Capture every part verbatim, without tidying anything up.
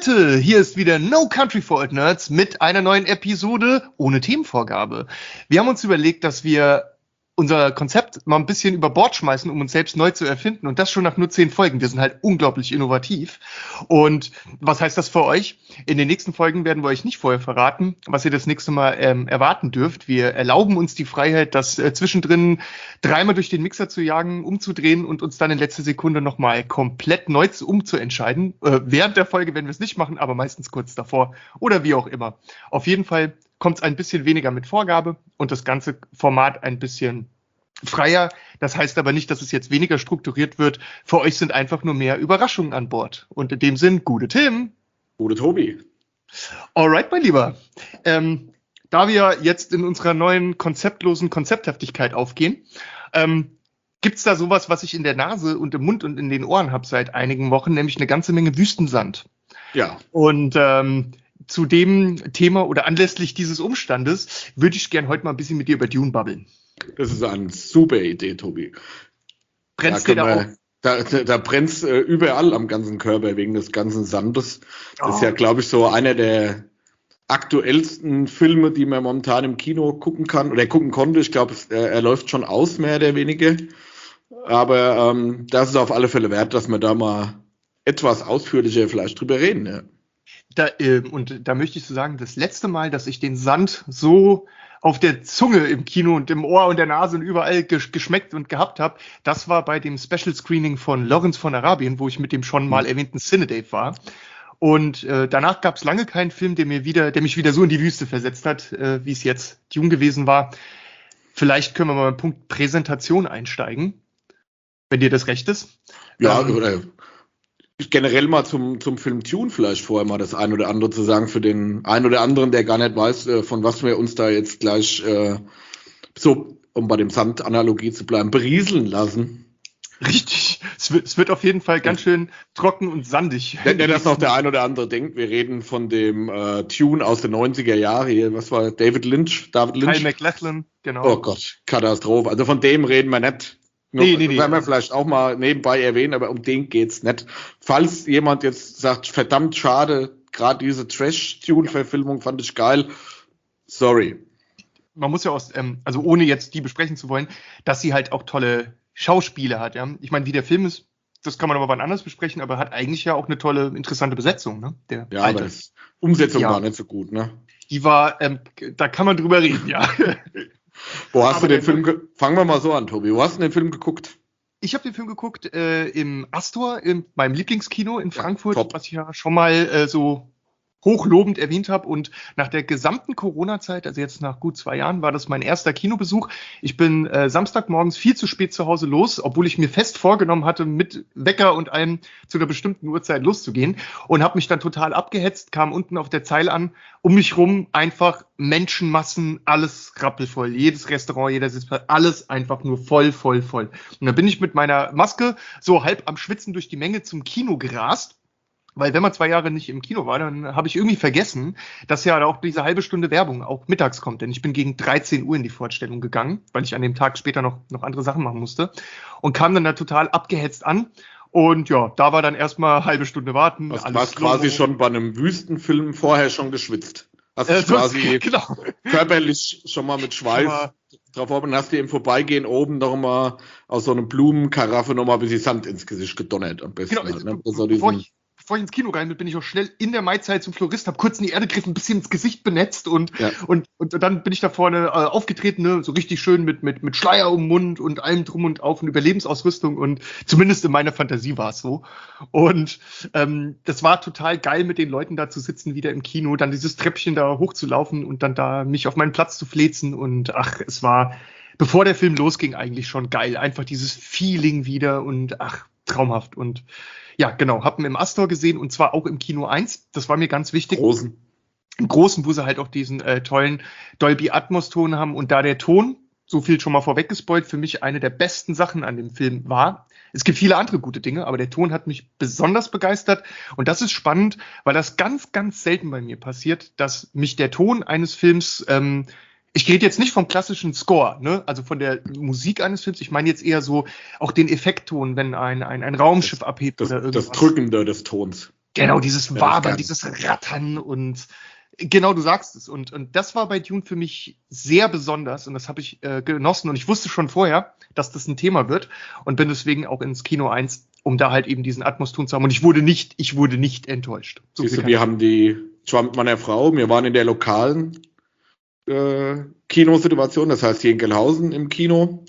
Leute, hier ist wieder No Country for Old Nerds mit einer neuen Episode ohne Themenvorgabe. Wir haben uns überlegt, dass wir unser Konzept mal ein bisschen über Bord schmeißen, um uns selbst neu zu erfinden, und das schon nach nur zehn Folgen. Wir sind halt unglaublich innovativ. Und was heißt das für euch? In den nächsten Folgen werden wir euch nicht vorher verraten, was ihr das nächste Mal ähm, erwarten dürft. Wir erlauben uns die Freiheit, das äh, zwischendrin dreimal durch den Mixer zu jagen, umzudrehen und uns dann in letzter Sekunde nochmal komplett neu zu, umzuentscheiden. Äh, während der Folge werden wir es nicht machen, aber meistens kurz davor oder wie auch immer. Auf jeden Fall kommt es ein bisschen weniger mit Vorgabe und das ganze Format ein bisschen freier. Das heißt aber nicht, dass es jetzt weniger strukturiert wird. Für euch sind einfach nur mehr Überraschungen an Bord. Und in dem Sinn, gute Tim. Gute Tobi. Alright, mein Lieber. Ähm, da wir jetzt in unserer neuen konzeptlosen Konzepthaftigkeit aufgehen, ähm, gibt es da sowas, was ich in der Nase und im Mund und in den Ohren habe seit einigen Wochen, nämlich eine ganze Menge Wüstensand. Ja. Und ähm, zu dem Thema oder anlässlich dieses Umstandes würde ich gern heute mal ein bisschen mit dir über Dune babbeln. Das ist eine super Idee, Tobi. Brennst dir da auch? Da, da, da brennt äh, überall am ganzen Körper wegen des ganzen Sandes. Das oh. ist ja, glaube ich, so einer der aktuellsten Filme, die man momentan im Kino gucken kann oder gucken konnte. Ich glaube, er, er läuft schon aus, mehr oder weniger. Aber ähm, das ist auf alle Fälle wert, dass wir da mal etwas ausführlicher vielleicht drüber reden. Ja. Da, äh, und da möchte ich so sagen, das letzte Mal, dass ich den Sand so auf der Zunge im Kino und im Ohr und der Nase und überall gesch- geschmeckt und gehabt habe, das war bei dem Special Screening von Lawrence von Arabien, wo ich mit dem schon mal erwähnten Cinedave war. Und äh, danach gab es lange keinen Film, der mir wieder, der mich wieder so in die Wüste versetzt hat, äh, wie es jetzt Dune gewesen war. Vielleicht können wir mal beim Punkt Präsentation einsteigen, wenn dir das recht ist. Ja, ähm, oder generell mal zum, zum Film Dune vielleicht vorher mal das ein oder andere zu sagen für den einen oder anderen, der gar nicht weiß, äh, von was wir uns da jetzt gleich äh, so, um bei dem Sand-Analogie zu bleiben, berieseln lassen. Richtig. Es wird, es wird auf jeden Fall ganz schön trocken und sandig. Wenn der das noch der ein oder andere denkt, wir reden von dem äh, Dune aus den neunziger Jahren hier, was war David Lynch? David Lynch? Kyle MacLachlan, genau. Oh Gott, Katastrophe. Also von dem reden wir nicht. Nee, nee, nee. Werden wir vielleicht auch mal nebenbei erwähnen, aber um den geht's nicht. Falls jemand jetzt sagt, verdammt schade, gerade diese Trash-Tune-Verfilmung fand ich geil, sorry. Man muss ja aus, ähm, also ohne jetzt die besprechen zu wollen, dass sie halt auch tolle Schauspiele hat, ja. Ich meine, wie der Film ist, das kann man aber wann anders besprechen, aber hat eigentlich ja auch eine tolle, interessante Besetzung, ne? Der ja, alte. aber die Umsetzung ja. war nicht so gut, ne? Die war, ähm, da kann man drüber reden, ja. Wo hast aber du den Film, ge- fangen wir mal so an, Tobi, wo hast du den Film geguckt? Ich habe den Film geguckt äh, im Astor, in meinem Lieblingskino in Frankfurt, ja, was ich ja schon mal äh, so hochlobend erwähnt habe. Und nach der gesamten Corona-Zeit, also jetzt nach gut zwei Jahren, war das mein erster Kinobesuch. Ich bin äh, Samstagmorgens viel zu spät zu Hause los, obwohl ich mir fest vorgenommen hatte, mit Wecker und allem zu einer bestimmten Uhrzeit loszugehen, und habe mich dann total abgehetzt, kam unten auf der Zeile an, um mich rum einfach Menschenmassen, alles rappelvoll, jedes Restaurant, jeder Sitzplatz, alles einfach nur voll, voll, voll. Und dann bin ich mit meiner Maske so halb am Schwitzen durch die Menge zum Kino gerast. Weil wenn man zwei Jahre nicht im Kino war, dann habe ich irgendwie vergessen, dass ja auch diese halbe Stunde Werbung auch mittags kommt. Denn ich bin gegen dreizehn Uhr in die Vorstellung gegangen, weil ich an dem Tag später noch, noch andere Sachen machen musste. Und kam dann da total abgehetzt an. Und ja, da war dann erstmal halbe Stunde warten. Du warst quasi schon bei einem Wüstenfilm vorher schon geschwitzt. Hast äh, dich quasi genau. körperlich schon mal mit Schweiß mal drauf auf und hast dir im Vorbeigehen oben noch mal aus so einer Blumenkaraffe noch mal ein bisschen Sand ins Gesicht gedonnert. Am besten genau, halt, ne? bevor, bevor ich Bevor ich ins Kino rein bin, bin ich auch schnell in der Maizeit zum Florist, habe kurz in die Erde gegriffen, ein bisschen ins Gesicht benetzt und, ja. und, und dann bin ich da vorne äh, aufgetreten, ne, so richtig schön mit, mit, mit Schleier um den Mund und allem drum und auf und Überlebensausrüstung, und zumindest in meiner Fantasie war es so. Und ähm, das war total geil, mit den Leuten da zu sitzen, wieder im Kino, dann dieses Treppchen da hochzulaufen und dann da mich auf meinen Platz zu flezen, und ach, es war, bevor der Film losging, eigentlich schon geil. Einfach dieses Feeling wieder und ach, traumhaft. Und ja, genau, hab ihn im Astor gesehen, und zwar auch im Kino eins. Das war mir ganz wichtig. Großen. Im Großen, wo sie halt auch diesen äh, tollen Dolby Atmos-Ton haben. Und da der Ton, so viel schon mal vorweg gespoilt, für mich eine der besten Sachen an dem Film war. Es gibt viele andere gute Dinge, aber der Ton hat mich besonders begeistert. Und das ist spannend, weil das ganz, ganz selten bei mir passiert, dass mich der Ton eines Films ähm, ich rede jetzt nicht vom klassischen Score, ne? Also von der Musik eines Films. Ich meine jetzt eher so auch den Effektton, wenn ein, ein, ein Raumschiff das, abhebt das, oder irgendwas. Das Drückende des Tons. Genau, dieses Ja, Wabern, dieses Rattern und genau, du sagst es. Und, und das war bei Dune für mich sehr besonders und das habe ich äh, genossen und ich wusste schon vorher, dass das ein Thema wird und bin deswegen auch ins Kino eins, um da halt eben diesen Atmosphären zu haben. Und ich wurde nicht, ich wurde nicht enttäuscht. So Siehst du, wir haben die, ich war mit meiner Frau, wir waren in der lokalen äh, Kinosituation, das heißt hier in Gelnhausen im Kino,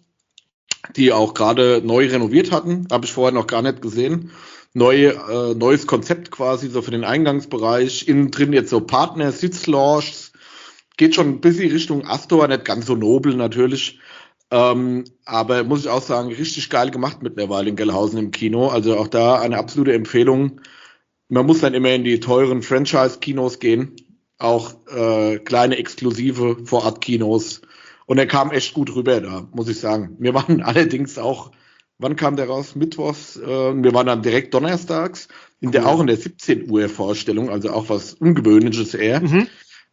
die auch gerade neu renoviert hatten, habe ich vorher noch gar nicht gesehen. Neue, äh, neues Konzept quasi, so für den Eingangsbereich. Innen drin jetzt so Partner, Sitzlounges. Geht schon ein bisschen Richtung Astor, nicht ganz so nobel natürlich. Ähm, aber muss ich auch sagen, richtig geil gemacht mittlerweile in Gelnhausen im Kino. Also auch da eine absolute Empfehlung. Man muss dann immer in die teuren Franchise-Kinos gehen. Auch äh, kleine exklusive Vorab-Kinos. Und er kam echt gut rüber da, muss ich sagen. Wir waren allerdings auch, wann kam der raus? Mittwochs. Äh, wir waren dann direkt donnerstags, in der, auch in der siebzehn Uhr Vorstellung, also auch was Ungewöhnliches eher. Mhm.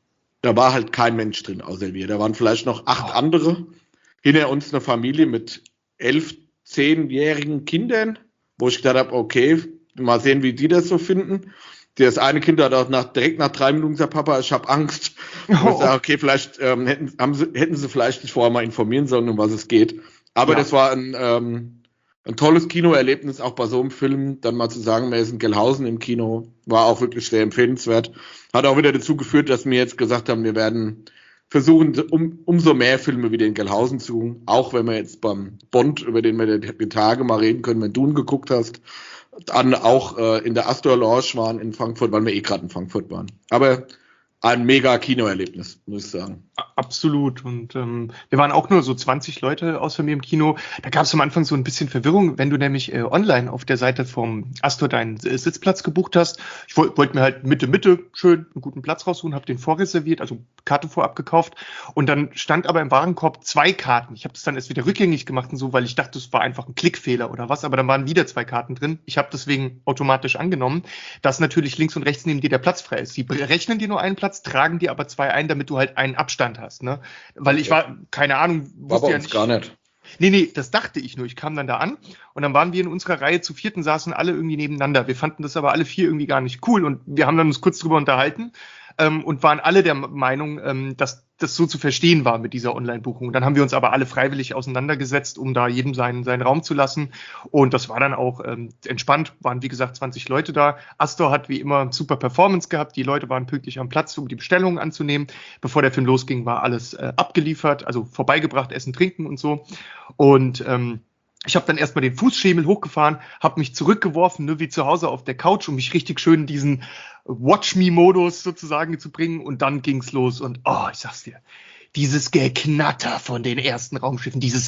Da war halt kein Mensch drin, außer wir. Da waren vielleicht noch acht oh. andere. Hinter uns eine Familie mit elf, zehnjährigen Kindern, wo ich gedacht habe, okay, mal sehen, wie die das so finden. Das eine Kind hat auch nach, direkt nach drei Minuten gesagt, Papa, ich habe Angst. Oh. Und ich sage, okay, vielleicht ähm, hätten, haben sie, hätten sie vielleicht sich vorher mal informieren sollen, um was es geht. Aber ja. das war ein, ähm, ein tolles Kinoerlebnis, auch bei so einem Film, dann mal zu sagen, wir sind in Gelnhausen im Kino, war auch wirklich sehr empfehlenswert. Hat auch wieder dazu geführt, dass wir jetzt gesagt haben, wir werden versuchen, um, umso mehr Filme wieder in Gelnhausen zu suchen. Auch wenn wir jetzt beim Bond, über den wir die Tage mal reden können, wenn du ihn geguckt hast, dann auch äh, in der Astor Lounge waren in Frankfurt, weil wir eh gerade in Frankfurt waren. Aber ein mega Kinoerlebnis, muss ich sagen. Absolut. Und ähm, wir waren auch nur so zwanzig Leute außer mir im Kino. Da gab es am Anfang so ein bisschen Verwirrung, wenn du nämlich äh, online auf der Seite vom Astor deinen äh, Sitzplatz gebucht hast. Ich wollte wollt mir halt Mitte, Mitte schön einen guten Platz raussuchen, habe den vorreserviert, also Karte vorab gekauft. Und dann stand aber im Warenkorb zwei Karten. Ich habe das dann erst wieder rückgängig gemacht und so, weil ich dachte, es war einfach ein Klickfehler oder was. Aber dann waren wieder zwei Karten drin. Ich habe deswegen automatisch angenommen, dass natürlich links und rechts neben dir der Platz frei ist. Sie rechnen dir nur einen Platz, tragen dir aber zwei ein, damit du halt einen Abstand hast, ne? Weil ich war, keine Ahnung, wusste ja nicht. Gar nicht. Nee, nee, das dachte ich nur. Ich kam dann da an und dann waren wir in unserer Reihe zu vierten, saßen alle irgendwie nebeneinander. Wir fanden das aber alle vier irgendwie gar nicht cool und wir haben dann uns kurz drüber unterhalten ähm, und waren alle der Meinung, ähm, dass das so zu verstehen war mit dieser Online-Buchung. Dann haben wir uns aber alle freiwillig auseinandergesetzt, um da jedem seinen, seinen Raum zu lassen. Und das war dann auch ähm, entspannt, waren wie gesagt zwanzig Leute da. Astor hat wie immer super Performance gehabt. Die Leute waren pünktlich am Platz, um die Bestellungen anzunehmen. Bevor der Film losging, war alles äh, abgeliefert, also vorbeigebracht, Essen, Trinken und so. Und ähm, ich habe dann erstmal den Fußschemel hochgefahren, habe mich zurückgeworfen, ne, wie zu Hause auf der Couch, um mich richtig schön in diesen Watch-Me-Modus sozusagen zu bringen. Und dann ging's los. Und oh, ich sag's dir, dieses Geknatter von den ersten Raumschiffen, dieses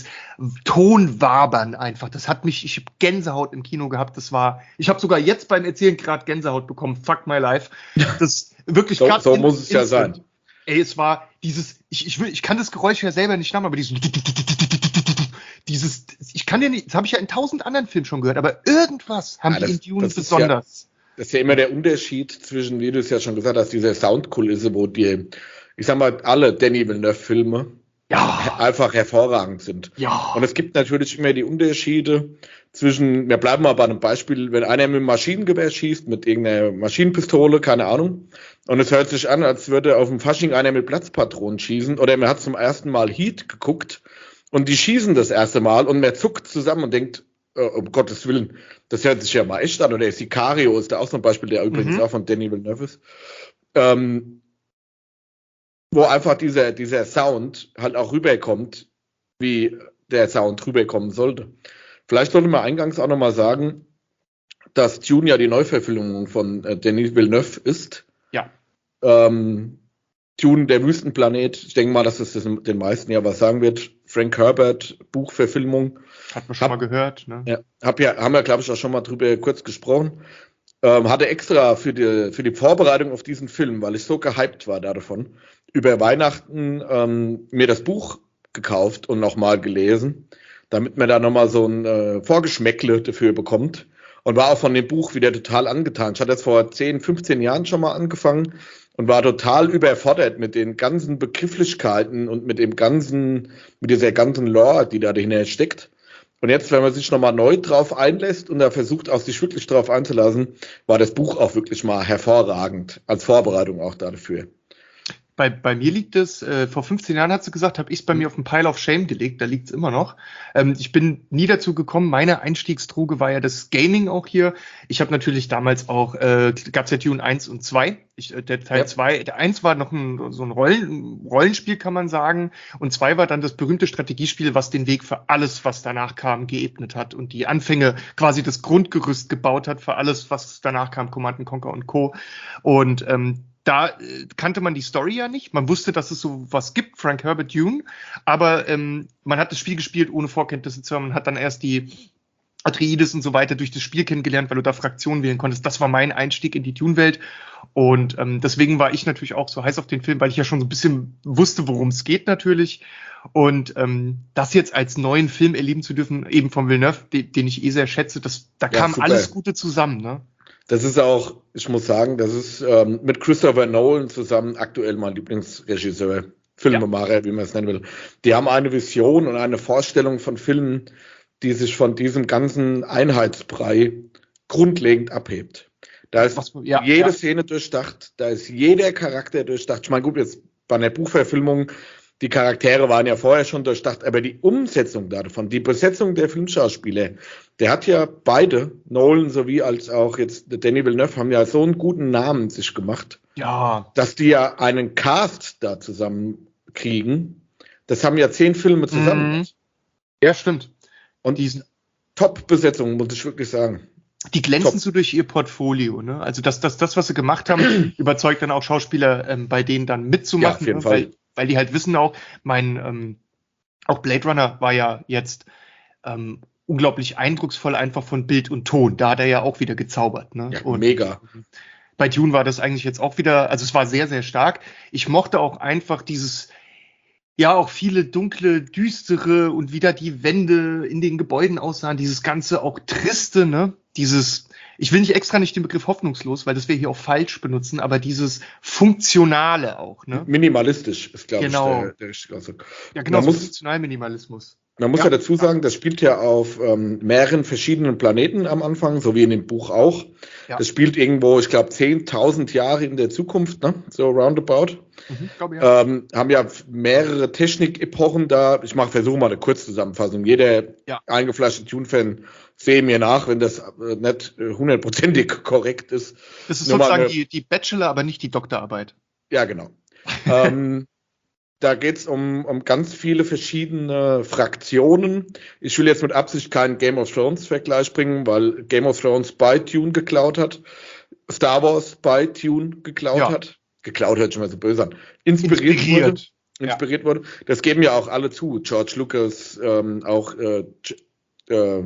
Tonwabern einfach, das hat mich, ich habe Gänsehaut im Kino gehabt. Das war, ich habe sogar jetzt beim Erzählen gerade Gänsehaut bekommen. Fuck my life. Das wirklich so, so in, muss es ja sein. Ey, es war dieses, ich, ich will, ich kann das Geräusch ja selber nicht namen, aber dieses Dieses, ich kann ja nicht, das habe ich ja in tausend anderen Filmen schon gehört, aber irgendwas haben ja, das, die in Dune besonders. Ja, das ist ja immer der Unterschied zwischen, wie du es ja schon gesagt hast, dieser Soundkulisse, wo die, ich sag mal, alle Denis Villeneuve-Filme ja. einfach hervorragend sind. Ja. Und es gibt natürlich immer die Unterschiede zwischen, wir bleiben mal bei einem Beispiel, wenn einer mit einem Maschinengewehr schießt, mit irgendeiner Maschinenpistole, keine Ahnung, und es hört sich an, als würde auf dem Fasching einer mit Platzpatronen schießen, oder man hat zum ersten Mal Heat geguckt, und die schießen das erste Mal und man zuckt zusammen und denkt, oh, um Gottes Willen, das hört sich ja mal echt an. Oder Sicario ist da auch so ein Beispiel, der übrigens mhm. auch von Denis Villeneuve ist. Ähm, wo einfach dieser, dieser Sound halt auch rüberkommt, wie der Sound rüberkommen sollte. Vielleicht sollte man eingangs auch nochmal sagen, dass Dune ja die Neuverfilmung von äh, Denis Villeneuve ist. Ja. Ähm, Dune, der Wüstenplanet, ich denke mal, dass es das den meisten ja was sagen wird. Frank Herbert, Buchverfilmung. Hat man schon hab, mal gehört, ne? Ja, hab ja, haben wir, glaube ich, auch schon mal drüber kurz gesprochen. Ähm, hatte extra für die, für die Vorbereitung auf diesen Film, weil ich so gehypt war davon, über Weihnachten ähm, mir das Buch gekauft und nochmal gelesen, damit man da nochmal so ein äh, Vorgeschmäckle dafür bekommt. Und war auch von dem Buch wieder total angetan. Ich hatte das vor zehn, fünfzehn Jahren schon mal angefangen und war total überfordert mit den ganzen Begrifflichkeiten und mit dem ganzen, mit dieser ganzen Lore, die da dahinter steckt. Und jetzt, wenn man sich nochmal neu drauf einlässt und da versucht, auch sich wirklich drauf einzulassen, war das Buch auch wirklich mal hervorragend, als Vorbereitung auch dafür. Bei, bei mir liegt es, äh, vor fünfzehn Jahren hat sie gesagt, habe ich es bei mir auf den Pile of Shame gelegt, da liegt es immer noch. Ähm, ich bin nie dazu gekommen, meine Einstiegsdroge war ja das Gaming auch hier. Ich habe natürlich damals auch, äh, gab es ja Dune eins und zwei. Ich, äh, der Teil zwei, ja. Der eins war noch ein, so ein Rollen, Rollenspiel, kann man sagen. Und zwei war dann das berühmte Strategiespiel, was den Weg für alles, was danach kam, geebnet hat und die Anfänge, quasi das Grundgerüst gebaut hat für alles, was danach kam, Command and Conquer und Co. Und ähm, Da äh, kannte man die Story ja nicht. Man wusste, dass es so was gibt, Frank Herbert Dune. Aber ähm, man hat das Spiel gespielt, ohne Vorkenntnisse zu haben. Man hat dann erst die Atreides und so weiter durch das Spiel kennengelernt, weil du da Fraktionen wählen konntest. Das war mein Einstieg in die Dune-Welt. Und ähm, deswegen war ich natürlich auch so heiß auf den Film, weil ich ja schon so ein bisschen wusste, worum es geht natürlich. Und ähm, das jetzt als neuen Film erleben zu dürfen, eben von Villeneuve, den, den ich eh sehr schätze, das, da ja, kam super. alles Gute zusammen, ne? Das ist auch, ich muss sagen, das ist ähm, mit Christopher Nolan zusammen aktuell mein Lieblingsregisseur, Filmemacher, ja. wie man es nennen will. Die haben eine Vision und eine Vorstellung von Filmen, die sich von diesem ganzen Einheitsbrei grundlegend abhebt. Da ist Was, ja, jede ja. Szene durchdacht, da ist jeder Charakter durchdacht. Ich meine, gut, jetzt bei einer Buchverfilmung, die Charaktere waren ja vorher schon durchdacht, aber die Umsetzung davon, die Besetzung der Filmschauspieler, der hat ja beide, Nolan sowie als auch jetzt Denis Villeneuve, haben ja so einen guten Namen sich gemacht, ja. dass die ja einen Cast da zusammen kriegen. Das haben ja zehn Filme zusammen. Mhm. Ja, stimmt. Und diesen Top-Besetzung, muss ich wirklich sagen. Die glänzen Top. so durch ihr Portfolio, ne? Also das, das, das, was sie gemacht haben, überzeugt dann auch Schauspieler, ähm, bei denen dann mitzumachen, ja, auf jeden ne? Fall. weil, weil die halt wissen auch, mein, ähm, auch Blade Runner war ja jetzt ähm, unglaublich eindrucksvoll einfach von Bild und Ton. Da hat er ja auch wieder gezaubert, ne? Ja, und mega. Bei Dune war das eigentlich jetzt auch wieder, also es war sehr, sehr stark. Ich mochte auch einfach dieses, ja, auch viele dunkle, düstere und wieder die Wände in den Gebäuden aussahen, dieses ganze auch triste, ne? Dieses, ich will nicht extra nicht den Begriff hoffnungslos, weil das wir hier auch falsch benutzen, aber dieses Funktionale auch, ne? Minimalistisch ist, glaube genau. ich, der, der richtige Ausdruck. Ja, genau, so Funktionalminimalismus. Man muss ja, ja dazu sagen, das spielt ja auf ähm, mehreren verschiedenen Planeten am Anfang, so wie in dem Buch auch. Ja. Das spielt irgendwo, ich glaube, zehntausend Jahre in der Zukunft, ne? So roundabout. Mhm, glaub, ja. Ähm, haben ja mehrere Technik-Epochen da. Ich mache, versuche mal eine Kurzzusammenfassung. Jeder ja. eingefleischte Dune-Fan sehe mir nach, wenn das äh, nicht hundertprozentig korrekt ist. Das ist Nur sozusagen eine, die, die Bachelor, aber nicht die Doktorarbeit. Ja, genau. ähm, Da geht es um, um ganz viele verschiedene Fraktionen. Ich will jetzt mit Absicht keinen Game of Thrones-Vergleich bringen, weil Game of Thrones bei Dune geklaut hat, Star Wars bei Dune geklaut ja. hat. Geklaut hört schon mal so böse an. Inspiriert, inspiriert. wurde. Inspiriert ja. wurde. Das geben ja auch alle zu. George Lucas, ähm, auch äh, äh,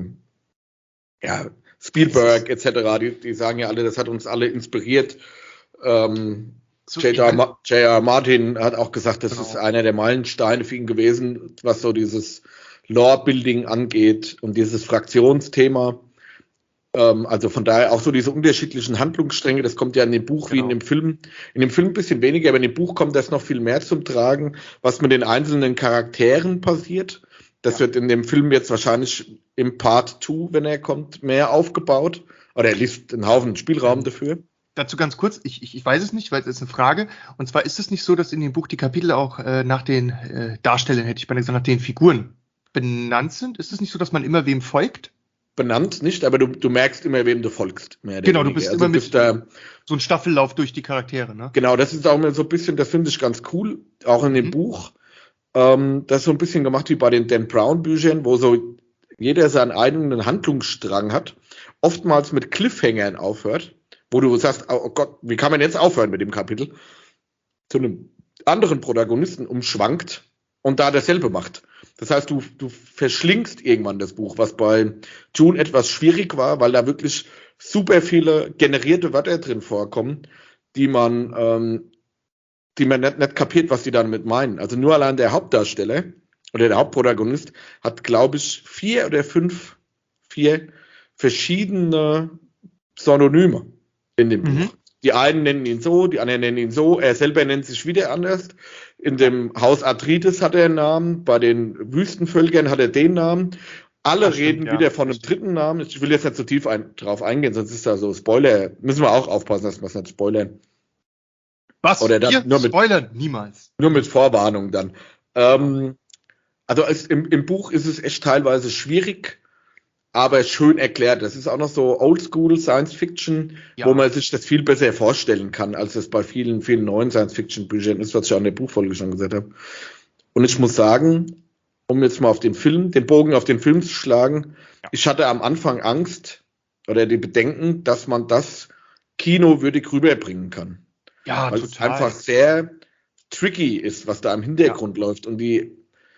ja, Spielberg et cetera. Die, die sagen ja alle, das hat uns alle inspiriert. Ähm, So J R Martin hat auch gesagt, das genau. ist einer der Meilensteine für ihn gewesen, was so dieses Lore-Building angeht und dieses Fraktionsthema. Ähm, also von daher auch so diese unterschiedlichen Handlungsstränge, das kommt ja in dem Buch genau. wie in dem Film. In dem Film ein bisschen weniger, aber in dem Buch kommt das noch viel mehr zum Tragen, was mit den einzelnen Charakteren passiert. Das ja. wird in dem Film jetzt wahrscheinlich im Part zwei, wenn er kommt, mehr aufgebaut. Oder er liest einen Haufen Spielraum dafür. Dazu ganz kurz, ich, ich, ich weiß es nicht, weil es ist eine Frage. Und zwar ist es nicht so, dass in dem Buch die Kapitel auch äh, nach den äh, Darstellern, hätte ich beinahe gesagt, nach den Figuren benannt sind? Ist es nicht so, dass man immer wem folgt? Benannt nicht, aber du, du merkst immer, wem du folgst. Mehr genau, du bist also immer mit bist da, so ein Staffellauf durch die Charaktere, ne? Genau, das ist auch immer so ein bisschen, das finde ich ganz cool, auch in dem mhm. Buch. Ähm, das ist so ein bisschen gemacht wie bei den Dan Brown-Büchern, wo so jeder seinen eigenen Handlungsstrang hat, oftmals mit Cliffhangern aufhört, wo du sagst, oh Gott, wie kann man jetzt aufhören mit dem Kapitel, zu einem anderen Protagonisten umschwankt und da dasselbe macht. Das heißt, du, du verschlingst irgendwann das Buch, was bei Dune etwas schwierig war, weil da wirklich super viele generierte Wörter drin vorkommen, die man, ähm, die man nicht, nicht kapiert, was die damit meinen. Also nur allein der Hauptdarsteller oder der Hauptprotagonist hat, glaube ich, vier oder fünf, vier verschiedene Synonyme in dem mhm. Buch. Die einen nennen ihn so, die anderen nennen ihn so, er selber nennt sich wieder anders. In dem Haus Atreides hat er einen Namen, bei den Wüstenvölkern hat er den Namen. alle Das stimmt, reden ja. wieder von einem dritten Namen. Ich will jetzt nicht zu tief ein, drauf eingehen, sonst ist da so Spoiler. Müssen wir auch aufpassen, dass wir es nicht spoilern. Was? Oder dann Wir nur mit, spoilern? Niemals. nur mit Vorwarnung dann. Ähm, also es, im, im Buch ist es echt teilweise schwierig, aber schön erklärt. Das ist auch noch so Oldschool Science Fiction, Ja. wo man sich das viel besser vorstellen kann, als es bei vielen, vielen neuen Science Fiction Büchern ist, was ich auch in der Buchfolge schon gesagt habe. Und ich muss sagen, um jetzt mal auf den Film, den Bogen auf den Film zu schlagen, Ja. ich hatte am Anfang Angst oder die Bedenken, dass man das kinowürdig rüberbringen kann. Ja, Weil es total. einfach sehr tricky ist, was da im Hintergrund läuft. Und die,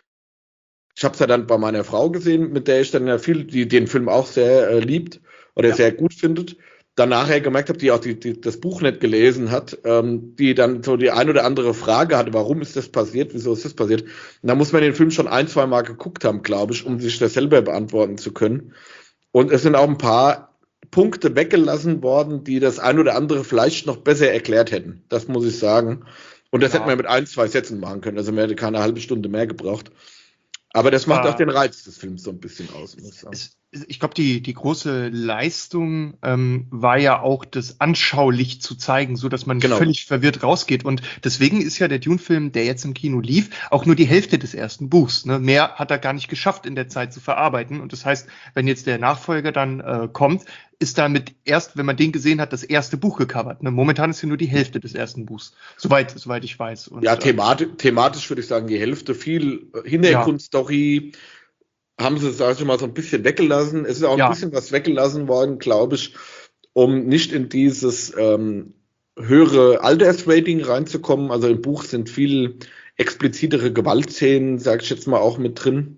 ich habe es ja dann bei meiner Frau gesehen, mit der ich dann ja viel, die den Film auch sehr äh, liebt oder Ja. sehr gut findet. Dann nachher gemerkt habe, die auch die, die, das Buch nicht gelesen hat, ähm, die dann so die ein oder andere Frage hatte, warum ist das passiert, wieso ist das passiert. Und da muss man den Film schon ein, zwei Mal geguckt haben, glaube ich, um sich das selber beantworten zu können. Und es sind auch ein paar Punkte weggelassen worden, die das ein oder andere vielleicht noch besser erklärt hätten. Das muss ich sagen. Und das Ja. hätte man mit ein, zwei Sätzen machen können. Also man hätte keine halbe Stunde mehr gebraucht. Aber das macht Ah. auch den Reiz des Films so ein bisschen aus, muss ich sagen. Es, ich glaube, die, die große Leistung ähm, war ja auch, das anschaulich zu zeigen, so dass man nicht Genau. völlig verwirrt rausgeht. Und deswegen ist ja der Dune-Film, der jetzt im Kino lief, auch nur die Hälfte des ersten Buchs. Ne? Mehr hat er gar nicht geschafft in der Zeit zu verarbeiten. Und das heißt, wenn jetzt der Nachfolger dann äh, kommt, ist damit erst, wenn man den gesehen hat, das erste Buch gecovert. Ne? Momentan ist ja nur die Hälfte des ersten Buchs, soweit, soweit ich weiß. Und, Ja, äh, thematisch, thematisch würde ich sagen, die Hälfte. Viel äh, Hintergrundstory haben sie, sag ich mal, so ein bisschen weggelassen. Es ist auch ein Ja. bisschen was weggelassen worden, glaube ich, um nicht in dieses ähm, höhere Altersrating reinzukommen. Also im Buch sind viel explizitere Gewaltszenen, sage ich jetzt mal, auch mit drin.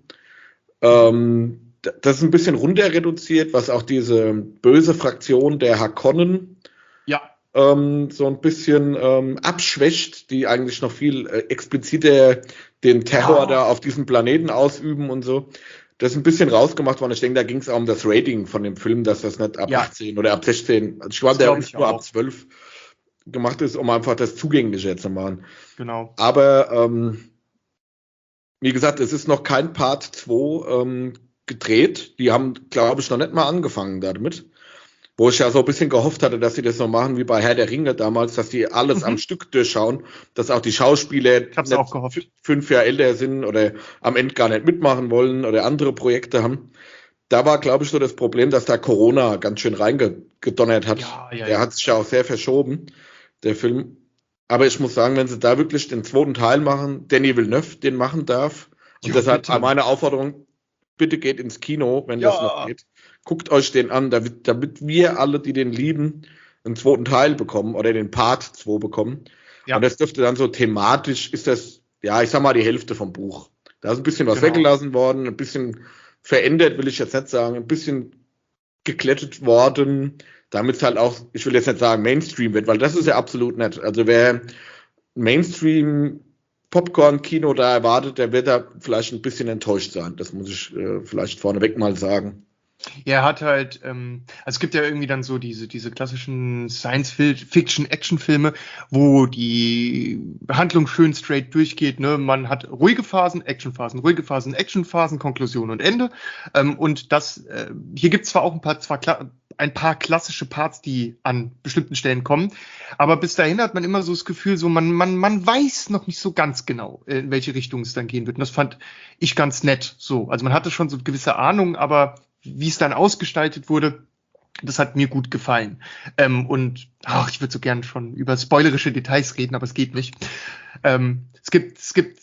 Ähm, d- das ist ein bisschen runter reduziert, was auch diese böse Fraktion der Harkonnen ja, ähm, so ein bisschen ähm, abschwächt, die eigentlich noch viel äh, expliziter den Terror Ja. da auf diesem Planeten ausüben und so. Das ist ein bisschen rausgemacht worden. Ich denke, da ging es auch um das Rating von dem Film, dass das nicht ab Ja. achtzehn oder ab sechzehn, also ich glaube, Das der glaub ist ich nur auch. ab zwölf gemacht ist, um einfach das zugänglicher zu machen. genau. Aber ähm, wie gesagt, es ist noch kein Part zwei ähm, gedreht. Die haben, glaube ich, noch nicht mal angefangen damit. Wo ich ja so ein bisschen gehofft hatte, dass sie das noch machen wie bei Herr der Ringe damals, dass die alles Mhm. am Stück durchschauen, dass auch die Schauspieler Ich hab's auch gehofft. f- fünf Jahre älter sind oder am Ende gar nicht mitmachen wollen oder andere Projekte haben. Da war, glaube ich, so das Problem, dass da Corona ganz schön reingedonnert hat. Ja, ja, der ja. hat sich ja auch sehr verschoben, der Film. Aber ich muss sagen, wenn sie da wirklich den zweiten Teil machen, Denis Villeneuve den machen darf, und Ja, deshalb bitte. meine Aufforderung, bitte geht ins Kino, wenn Ja. das noch geht. Guckt euch den an, damit, damit wir alle, die den lieben, einen zweiten Teil bekommen oder den Part zwei bekommen. Ja. Und das dürfte dann so thematisch, ist das, ja, ich sag mal, die Hälfte vom Buch. Da ist ein bisschen was Genau. weggelassen worden, ein bisschen verändert, will ich jetzt nicht sagen, ein bisschen geklettet worden, damit es halt auch, ich will jetzt nicht sagen Mainstream wird, weil das ist ja absolut nett. Also wer Mainstream Popcorn-Kino da erwartet, der wird da vielleicht ein bisschen enttäuscht sein. Das muss ich äh, vielleicht vorneweg mal sagen. Ja, er hat halt, ähm, also es gibt ja irgendwie dann so diese, diese klassischen Science-Fiction-Action-Filme, wo die Handlung schön straight durchgeht, ne? Man hat ruhige Phasen, Actionphasen, ruhige Phasen, Actionphasen, Konklusion und Ende. Ähm, und das, äh, hier gibt es zwar auch ein paar, zwar kla- ein paar klassische Parts, die an bestimmten Stellen kommen, aber bis dahin hat man immer so das Gefühl, so man, man, man weiß noch nicht so ganz genau, in welche Richtung es dann gehen wird. Und das fand ich ganz nett so. Also man hatte schon so gewisse Ahnung, aber wie es dann ausgestaltet wurde, das hat mir gut gefallen. Ähm, und ach, ich würde so gern schon über spoilerische Details reden, aber es geht nicht. Ähm, es gibt, es gibt,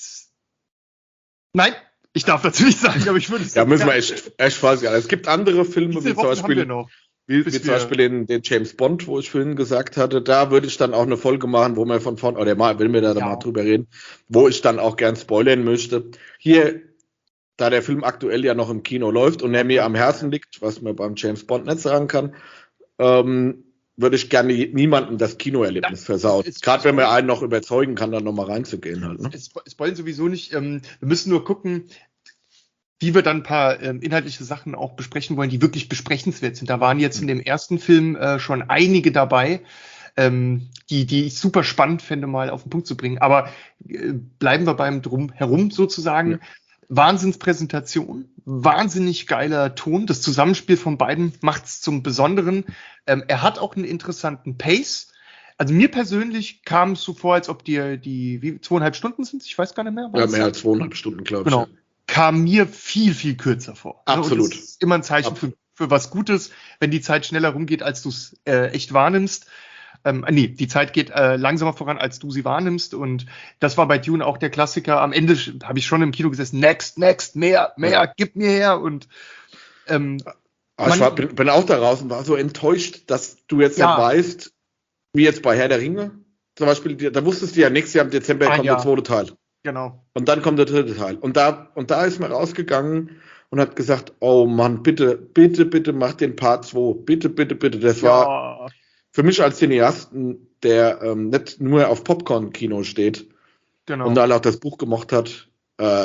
nein, ich darf dazu nicht sagen, aber ich würde es Ja, so müssen wir gern- echt, echt falsch sagen. Es gibt andere Filme, Wie wie viele zum Wochen haben wir Beispiel, noch? wie, bis wie zum wir- Beispiel den, den James Bond, wo ich vorhin gesagt hatte. Da würde ich dann auch eine Folge machen, wo wir von vorn, oder mal, will mir da Ja. mal drüber reden, wo ich dann auch gern spoilern möchte. Hier, da der Film aktuell ja noch im Kino läuft und er mir am Herzen liegt, was man beim James Bond nicht sagen kann, ähm, würde ich gerne niemandem das Kinoerlebnis Ja, versauen. es- es- Gerade wenn man einen noch überzeugen kann, dann nochmal reinzugehen halt. Ne? Es spoilern sowieso nicht. Ähm, wir müssen nur gucken, wie wir dann ein paar ähm, inhaltliche Sachen auch besprechen wollen, die wirklich besprechenswert sind. Da waren jetzt in dem ersten Film äh, schon einige dabei, ähm, die, die ich super spannend fände, mal auf den Punkt zu bringen. Aber äh, bleiben wir beim Drumherum sozusagen. Ja. Wahnsinnspräsentation, wahnsinnig geiler Ton. Das Zusammenspiel von beiden macht es zum Besonderen. Ähm, er hat auch einen interessanten Pace. Also mir persönlich kam es so vor, als ob die, die wie, zweieinhalb Stunden sind, ich weiß gar nicht mehr. Ja, mehr als zweieinhalb Stunden, glaube ich. Genau. Kam mir viel, viel kürzer vor. Absolut. Und das ist immer ein Zeichen für, für was Gutes, wenn die Zeit schneller rumgeht, als du es äh, echt wahrnimmst. Ähm, nee, die Zeit geht äh, langsamer voran, als du sie wahrnimmst. Und das war bei Dune auch der Klassiker. Am Ende habe ich schon im Kino gesessen, next, next, mehr, mehr, ja. Gib mir her. Und ähm, Aber ich war, bin, bin auch da raus und war so enttäuscht, dass du jetzt ja. nicht weißt, wie jetzt bei Herr der Ringe. Zum Beispiel, da wusstest du ja, nächstes Jahr im Dezember Ein kommt Jahr. der zweite Teil. Genau. Und dann kommt der dritte Teil. Und da, und da ist man rausgegangen und hat gesagt, oh Mann, bitte, bitte, bitte mach den Part zwei. Bitte, bitte, bitte. Das ja. war für mich als Cineasten, der ähm, nicht nur auf Popcorn-Kino steht genau. und alle auch das Buch gemocht hat, äh,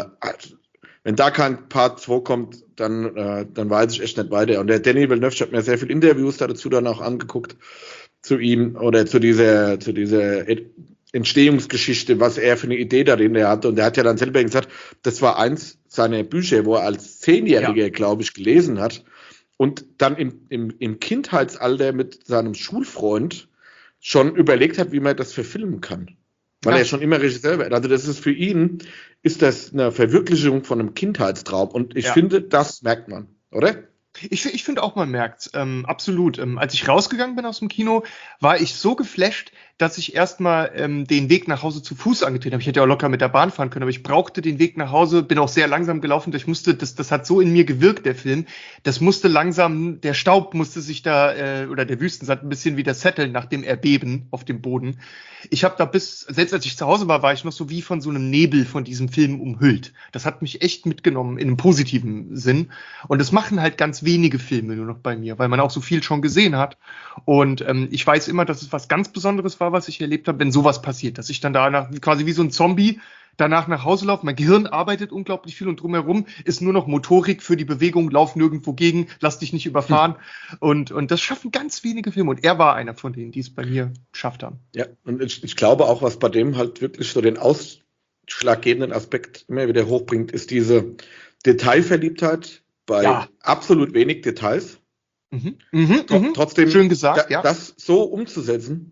wenn da kein Part zwei kommt, dann, äh, dann weiß ich echt nicht weiter. Und der Denis Villeneuve, ich habe mir sehr viele Interviews dazu dann auch angeguckt, zu ihm oder zu dieser, zu dieser Entstehungsgeschichte, was er für eine Idee darin hatte. Und er hat ja dann selber gesagt, das war eins seiner Bücher, wo er als Zehnjähriger, ja. glaube ich, gelesen hat und dann im, im, im Kindheitsalter mit seinem Schulfreund schon überlegt hat, wie man das verfilmen kann. Weil ja. er schon immer Regisseur war. Also das ist für ihn, ist das eine Verwirklichung von einem Kindheitstraum. Und ich ja. finde, das merkt man, oder? Ich, ich finde auch, man merkt's. Ähm, absolut. Ähm, als ich rausgegangen bin aus dem Kino, war ich so geflasht, dass ich erstmal ähm, den Weg nach Hause zu Fuß angetreten habe. Ich hätte ja auch locker mit der Bahn fahren können, aber ich brauchte den Weg nach Hause, bin auch sehr langsam gelaufen. Ich musste, das, das hat so in mir gewirkt, der Film. Das musste langsam, der Staub musste sich da, äh, oder der Wüstensand ein bisschen wieder setteln nach dem Erbeben auf dem Boden. Ich habe da bis, selbst als ich zu Hause war, war ich noch so wie von so einem Nebel von diesem Film umhüllt. Das hat mich echt mitgenommen in einem positiven Sinn. Und das machen halt ganz wenige Filme nur noch bei mir, weil man auch so viel schon gesehen hat. Und ähm, ich weiß immer, dass es was ganz Besonderes war, was ich erlebt habe, wenn sowas passiert, dass ich dann danach quasi wie so ein Zombie danach nach Hause laufe. Mein Gehirn arbeitet unglaublich viel und drumherum ist nur noch Motorik für die Bewegung, lauf nirgendwo gegen, lass dich nicht überfahren. Hm. Und, und das schaffen ganz wenige Filme. Und er war einer von denen, die es bei mir geschafft haben. Ja, und ich, ich glaube auch, was bei dem halt wirklich so den ausschlaggebenden Aspekt immer wieder hochbringt, ist diese Detailverliebtheit bei ja. absolut wenig Details. Mhm. Mhm, Tr- trotzdem schön gesagt, da, ja. das so umzusetzen.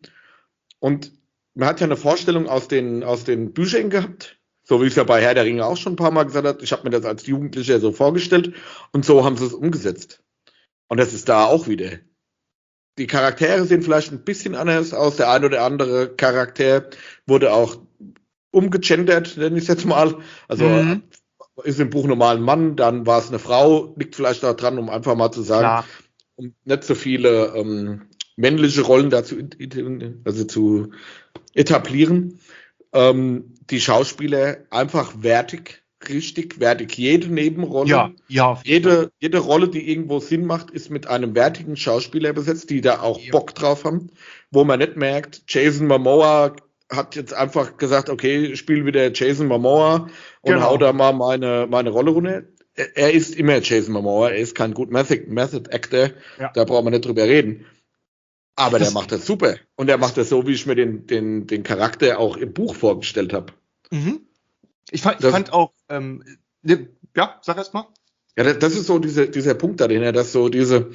Und man hat ja eine Vorstellung aus den, aus den Büchern gehabt, so wie es ja bei Herr der Ringe auch schon ein paar Mal gesagt hat. Ich habe mir das als Jugendlicher so vorgestellt und so haben sie es umgesetzt. Und das ist da auch wieder. Die Charaktere sehen vielleicht ein bisschen anders aus. Der ein oder andere Charakter wurde auch umgegendert, nenne ich es jetzt mal. Also mhm. ist im Buch normal ein Mann, dann war es eine Frau. Liegt vielleicht daran, um einfach mal zu sagen, Klar. um nicht so viele ähm, männliche Rollen dazu also zu etablieren. Ähm, die Schauspieler einfach wertig, richtig wertig. Jede Nebenrolle, ja, ja, jede, jede Rolle, die irgendwo Sinn macht, ist mit einem wertigen Schauspieler besetzt, die da auch ja. Bock drauf haben, wo man nicht merkt, Jason Momoa hat jetzt einfach gesagt, okay, ich spiele wieder Jason Momoa und genau. hau da mal meine, meine Rolle runter. Er, er ist immer Jason Momoa, er ist kein gut Method, Method Actor, ja. da braucht man nicht drüber reden. Aber das der macht das super. Und er macht das so, wie ich mir den, den, den Charakter auch im Buch vorgestellt habe. Mhm. Ich, fand, ich das, fand auch, ähm, ne, ja, sag erst mal. Ja, das, das ist so diese, dieser Punkt dahinter, dass so diese,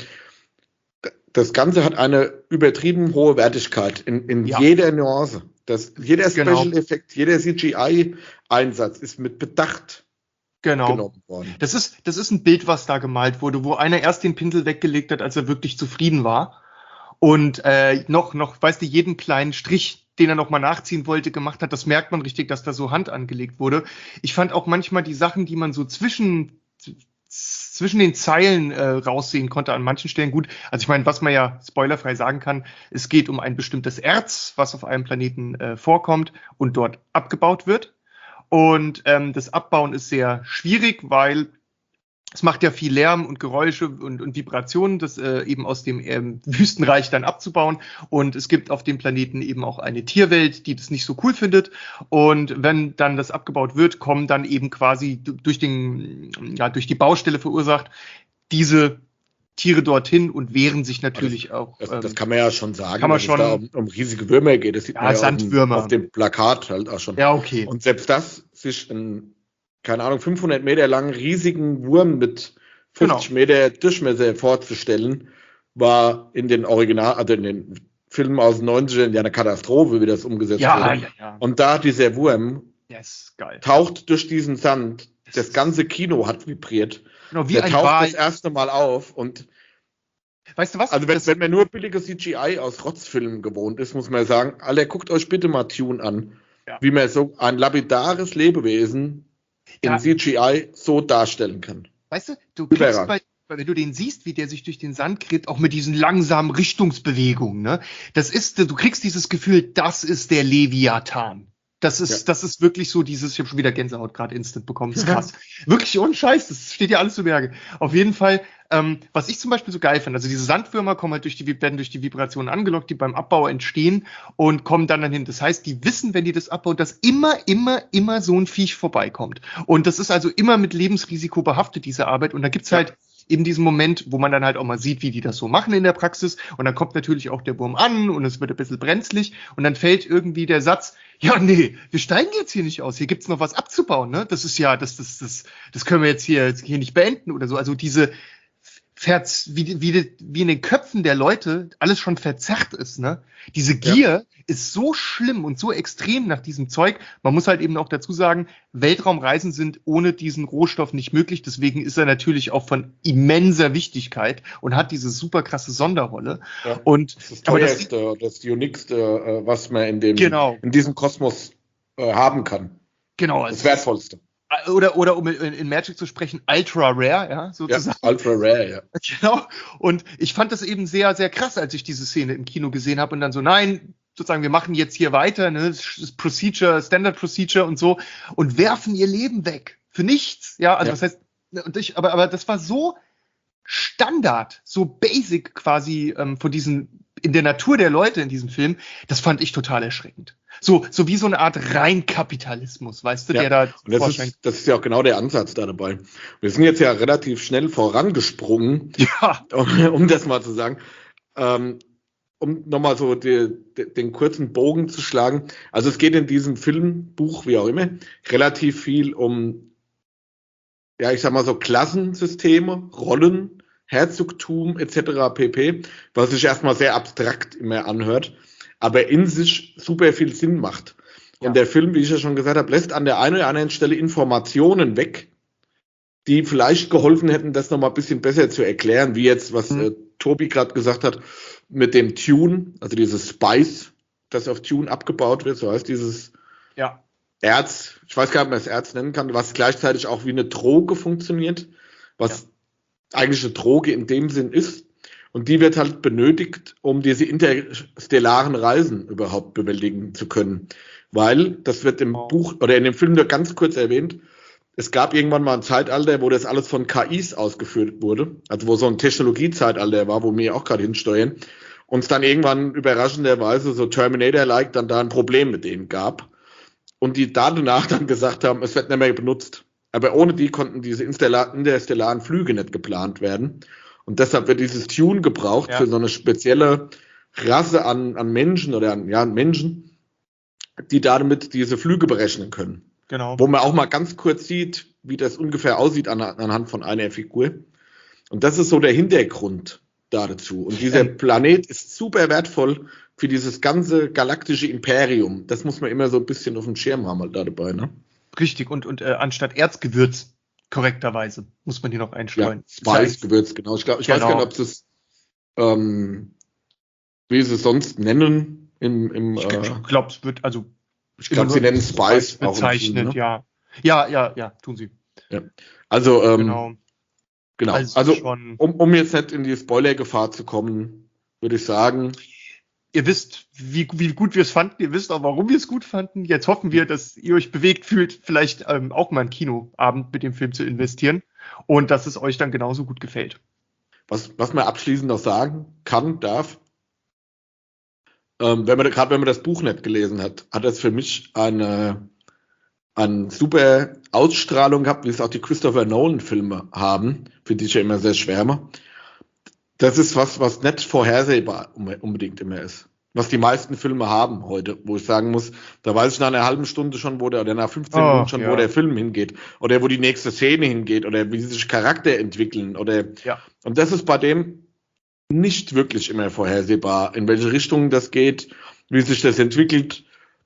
das Ganze hat eine übertrieben hohe Wertigkeit in, in ja. jeder Nuance. Das, jeder Special-Effekt, genau. jeder C G I-Einsatz ist mit Bedacht genau. genommen worden. Das ist, das ist ein Bild, was da gemalt wurde, wo einer erst den Pinsel weggelegt hat, als er wirklich zufrieden war. Und äh, noch, noch, weißt du, jeden kleinen Strich, den er noch mal nachziehen wollte, gemacht hat, das merkt man richtig, dass da so Hand angelegt wurde. Ich fand auch manchmal die Sachen, die man so zwischen zwischen den Zeilen äh, raussehen konnte, an manchen Stellen gut. Also ich meine, was man ja spoilerfrei sagen kann, es geht um ein bestimmtes Erz, was auf einem Planeten äh, vorkommt und dort abgebaut wird. Und ähm, das Abbauen ist sehr schwierig, weil es macht ja viel Lärm und Geräusche und, und Vibrationen, das äh, eben aus dem ähm, Wüstenreich dann abzubauen. Und es gibt auf dem Planeten eben auch eine Tierwelt, die das nicht so cool findet. Und wenn dann das abgebaut wird, kommen dann eben quasi durch den, ja, durch die Baustelle verursacht, diese Tiere dorthin und wehren sich natürlich das, auch. Das, das kann man ja schon sagen, kann man dass schon, es da um, um riesige Würmer geht. Das sieht ja, man ja Sandwürmer. auf dem Plakat halt auch schon. Ja, okay. Und selbst das sich ein keine Ahnung, fünfhundert Meter langen riesigen Wurm mit fünfzig genau. Meter Durchmesser vorzustellen, war in den Original, also in den Filmen aus den neunzigern ja eine Katastrophe, wie das umgesetzt ja, wurde. Ja, ja. Und da dieser Wurm yes, geil. taucht durch diesen Sand, das, das ganze Kino hat vibriert. Genau, wie der ein taucht Wal. Das erste Mal auf und weißt du was? Also wenn, wenn man nur billige C G I aus Rotzfilmen gewohnt ist, muss man sagen, Alter, guckt euch bitte mal Dune an, ja. wie man so ein lapidares Lebewesen in ja. C G I so darstellen kann. Weißt du, du kriegst bei, wenn du den siehst, wie der sich durch den Sand gräbt, auch mit diesen langsamen Richtungsbewegungen, ne? Das ist, du kriegst dieses Gefühl, das ist der Leviathan. Das ist, ja. das ist wirklich so dieses, ich habe schon wieder Gänsehaut gerade instant bekommen, das ist krass. Wirklich ohne Scheiß, das steht ja alles zu Berge. Auf jeden Fall, ähm, was ich zum Beispiel so geil finde, also diese Sandwürmer kommen halt durch die, werden durch die Vibrationen angelockt, die beim Abbau entstehen und kommen dann dahin. Das heißt, die wissen, wenn die das abbauen, dass immer, immer, immer so ein Viech vorbeikommt. Und das ist also immer mit Lebensrisiko behaftet, diese Arbeit. Und da gibt's ja. halt eben diesen Moment, wo man dann halt auch mal sieht, wie die das so machen in der Praxis. Und dann kommt natürlich auch der Wurm an und es wird ein bisschen brenzlig. Und dann fällt irgendwie der Satz, ja, nee, wir steigen jetzt hier nicht aus. Hier gibt's noch was abzubauen, ne? Das ist ja, das, das, das, das können wir jetzt hier, hier nicht beenden oder so. Also diese, Verz, wie, wie, wie in den Köpfen der Leute alles schon verzerrt ist, ne? Diese Gier ja. ist so schlimm und so extrem nach diesem Zeug. Man muss halt eben auch dazu sagen, Weltraumreisen sind ohne diesen Rohstoff nicht möglich. Deswegen ist er natürlich auch von immenser Wichtigkeit und hat diese super krasse Sonderrolle. Ja, und das ist das teuerste, aber das, das uniqueste, was man in dem, genau. in diesem Kosmos äh, haben kann. Genau. Also das Wertvollste. Oder, oder um in, in Magic zu sprechen, ultra rare, ja, sozusagen. Ja, ultra rare, ja. Genau. Und ich fand das eben sehr, sehr krass, als ich diese Szene im Kino gesehen habe und dann so, nein, sozusagen, wir machen jetzt hier weiter, ne, das Procedure, Standard Procedure und so und werfen ihr Leben weg. Für nichts, ja, also ja. das heißt, und ich, aber, aber das war so Standard, so basic quasi ähm, von diesen, in der Natur der Leute in diesem Film, das fand ich total erschreckend. So, so wie so eine Art Reinkapitalismus, weißt du, ja, der da und das ist, das ist ja auch genau der Ansatz da dabei. Wir sind jetzt ja relativ schnell vorangesprungen, ja. um, um das mal zu sagen, ähm, um nochmal so die, die, den kurzen Bogen zu schlagen. Also es geht in diesem Film, Buch, wie auch immer, relativ viel um, ja, ich sag mal so Klassensysteme, Rollen, Herzogtum et cetera pp., was sich erstmal sehr abstrakt immer anhört, aber in sich super viel Sinn macht. Und ja. der Film, wie ich ja schon gesagt habe, lässt an der einen oder anderen Stelle Informationen weg, die vielleicht geholfen hätten, das nochmal ein bisschen besser zu erklären, wie jetzt, was mhm. äh, Tobi gerade gesagt hat, mit dem Tune, also dieses Spice, das auf Tune abgebaut wird, so heißt dieses ja. Erz, ich weiß gar nicht, ob man es Erz nennen kann, was gleichzeitig auch wie eine Droge funktioniert, was ja. eigentlich eine Droge in dem Sinn ist. Und die wird halt benötigt, um diese interstellaren Reisen überhaupt bewältigen zu können. Weil, das wird im oh. Buch oder in dem Film nur ganz kurz erwähnt, es gab irgendwann mal ein Zeitalter, wo das alles von K Is ausgeführt wurde. Also wo so ein Technologiezeitalter war, wo wir auch gerade hinsteuern. Und es dann irgendwann überraschenderweise so Terminator-like dann da ein Problem mit denen gab. Und die danach dann gesagt haben, es wird nicht mehr benutzt. Aber ohne die konnten diese interstellaren Flüge nicht geplant werden. Und deshalb wird dieses Tune gebraucht ja. für so eine spezielle Rasse an, an Menschen oder an, ja, an Menschen, die damit diese Flüge berechnen können. Genau. Wo man auch mal ganz kurz sieht, wie das ungefähr aussieht an, anhand von einer Figur. Und das ist so der Hintergrund dazu. Und dieser ähm. Planet ist super wertvoll für dieses ganze galaktische Imperium. Das muss man immer so ein bisschen auf dem Schirm haben halt da dabei, ne? Richtig. Und, und äh, anstatt Erzgewürz, korrekterweise, muss man die noch einstreuen. Ja, Spice-Gewürz, genau. Ich, glaub, ich genau. weiß gar nicht, ob sie es, ähm, wie sie es sonst nennen. Im, im, ich äh, glaube, es wird, also ich glaube, sie nennen Spice, Spice auch bezeichnet, Film, ne? ja. Ja, ja, ja, tun sie. Ja. Also, ähm, genau. genau. Also, also um, um jetzt nicht in die Spoiler-Gefahr zu kommen, würde ich sagen, ihr wisst, wie, wie gut wir es fanden. Ihr wisst auch, warum wir es gut fanden. Jetzt hoffen wir, dass ihr euch bewegt fühlt, vielleicht ähm, auch mal einen Kinoabend mit dem Film zu investieren und dass es euch dann genauso gut gefällt. Was, was man abschließend noch sagen kann, darf, ähm, wenn man gerade wenn man das Buch nicht gelesen hat, hat das für mich eine, eine super Ausstrahlung gehabt, wie es auch die Christopher Nolan-Filme haben, für die ich ja immer sehr schwärme. Das ist was, was nicht vorhersehbar unbedingt immer ist. was die meisten Filme haben heute, wo ich sagen muss, da weiß ich nach einer halben Stunde schon, wo der, oder nach fünfzehn Oh, Minuten schon, ja. wo der Film hingeht, oder wo die nächste Szene hingeht, oder wie sich Charakter entwickeln, oder, Ja. und das ist bei dem nicht wirklich immer vorhersehbar, in welche Richtung das geht, wie sich das entwickelt,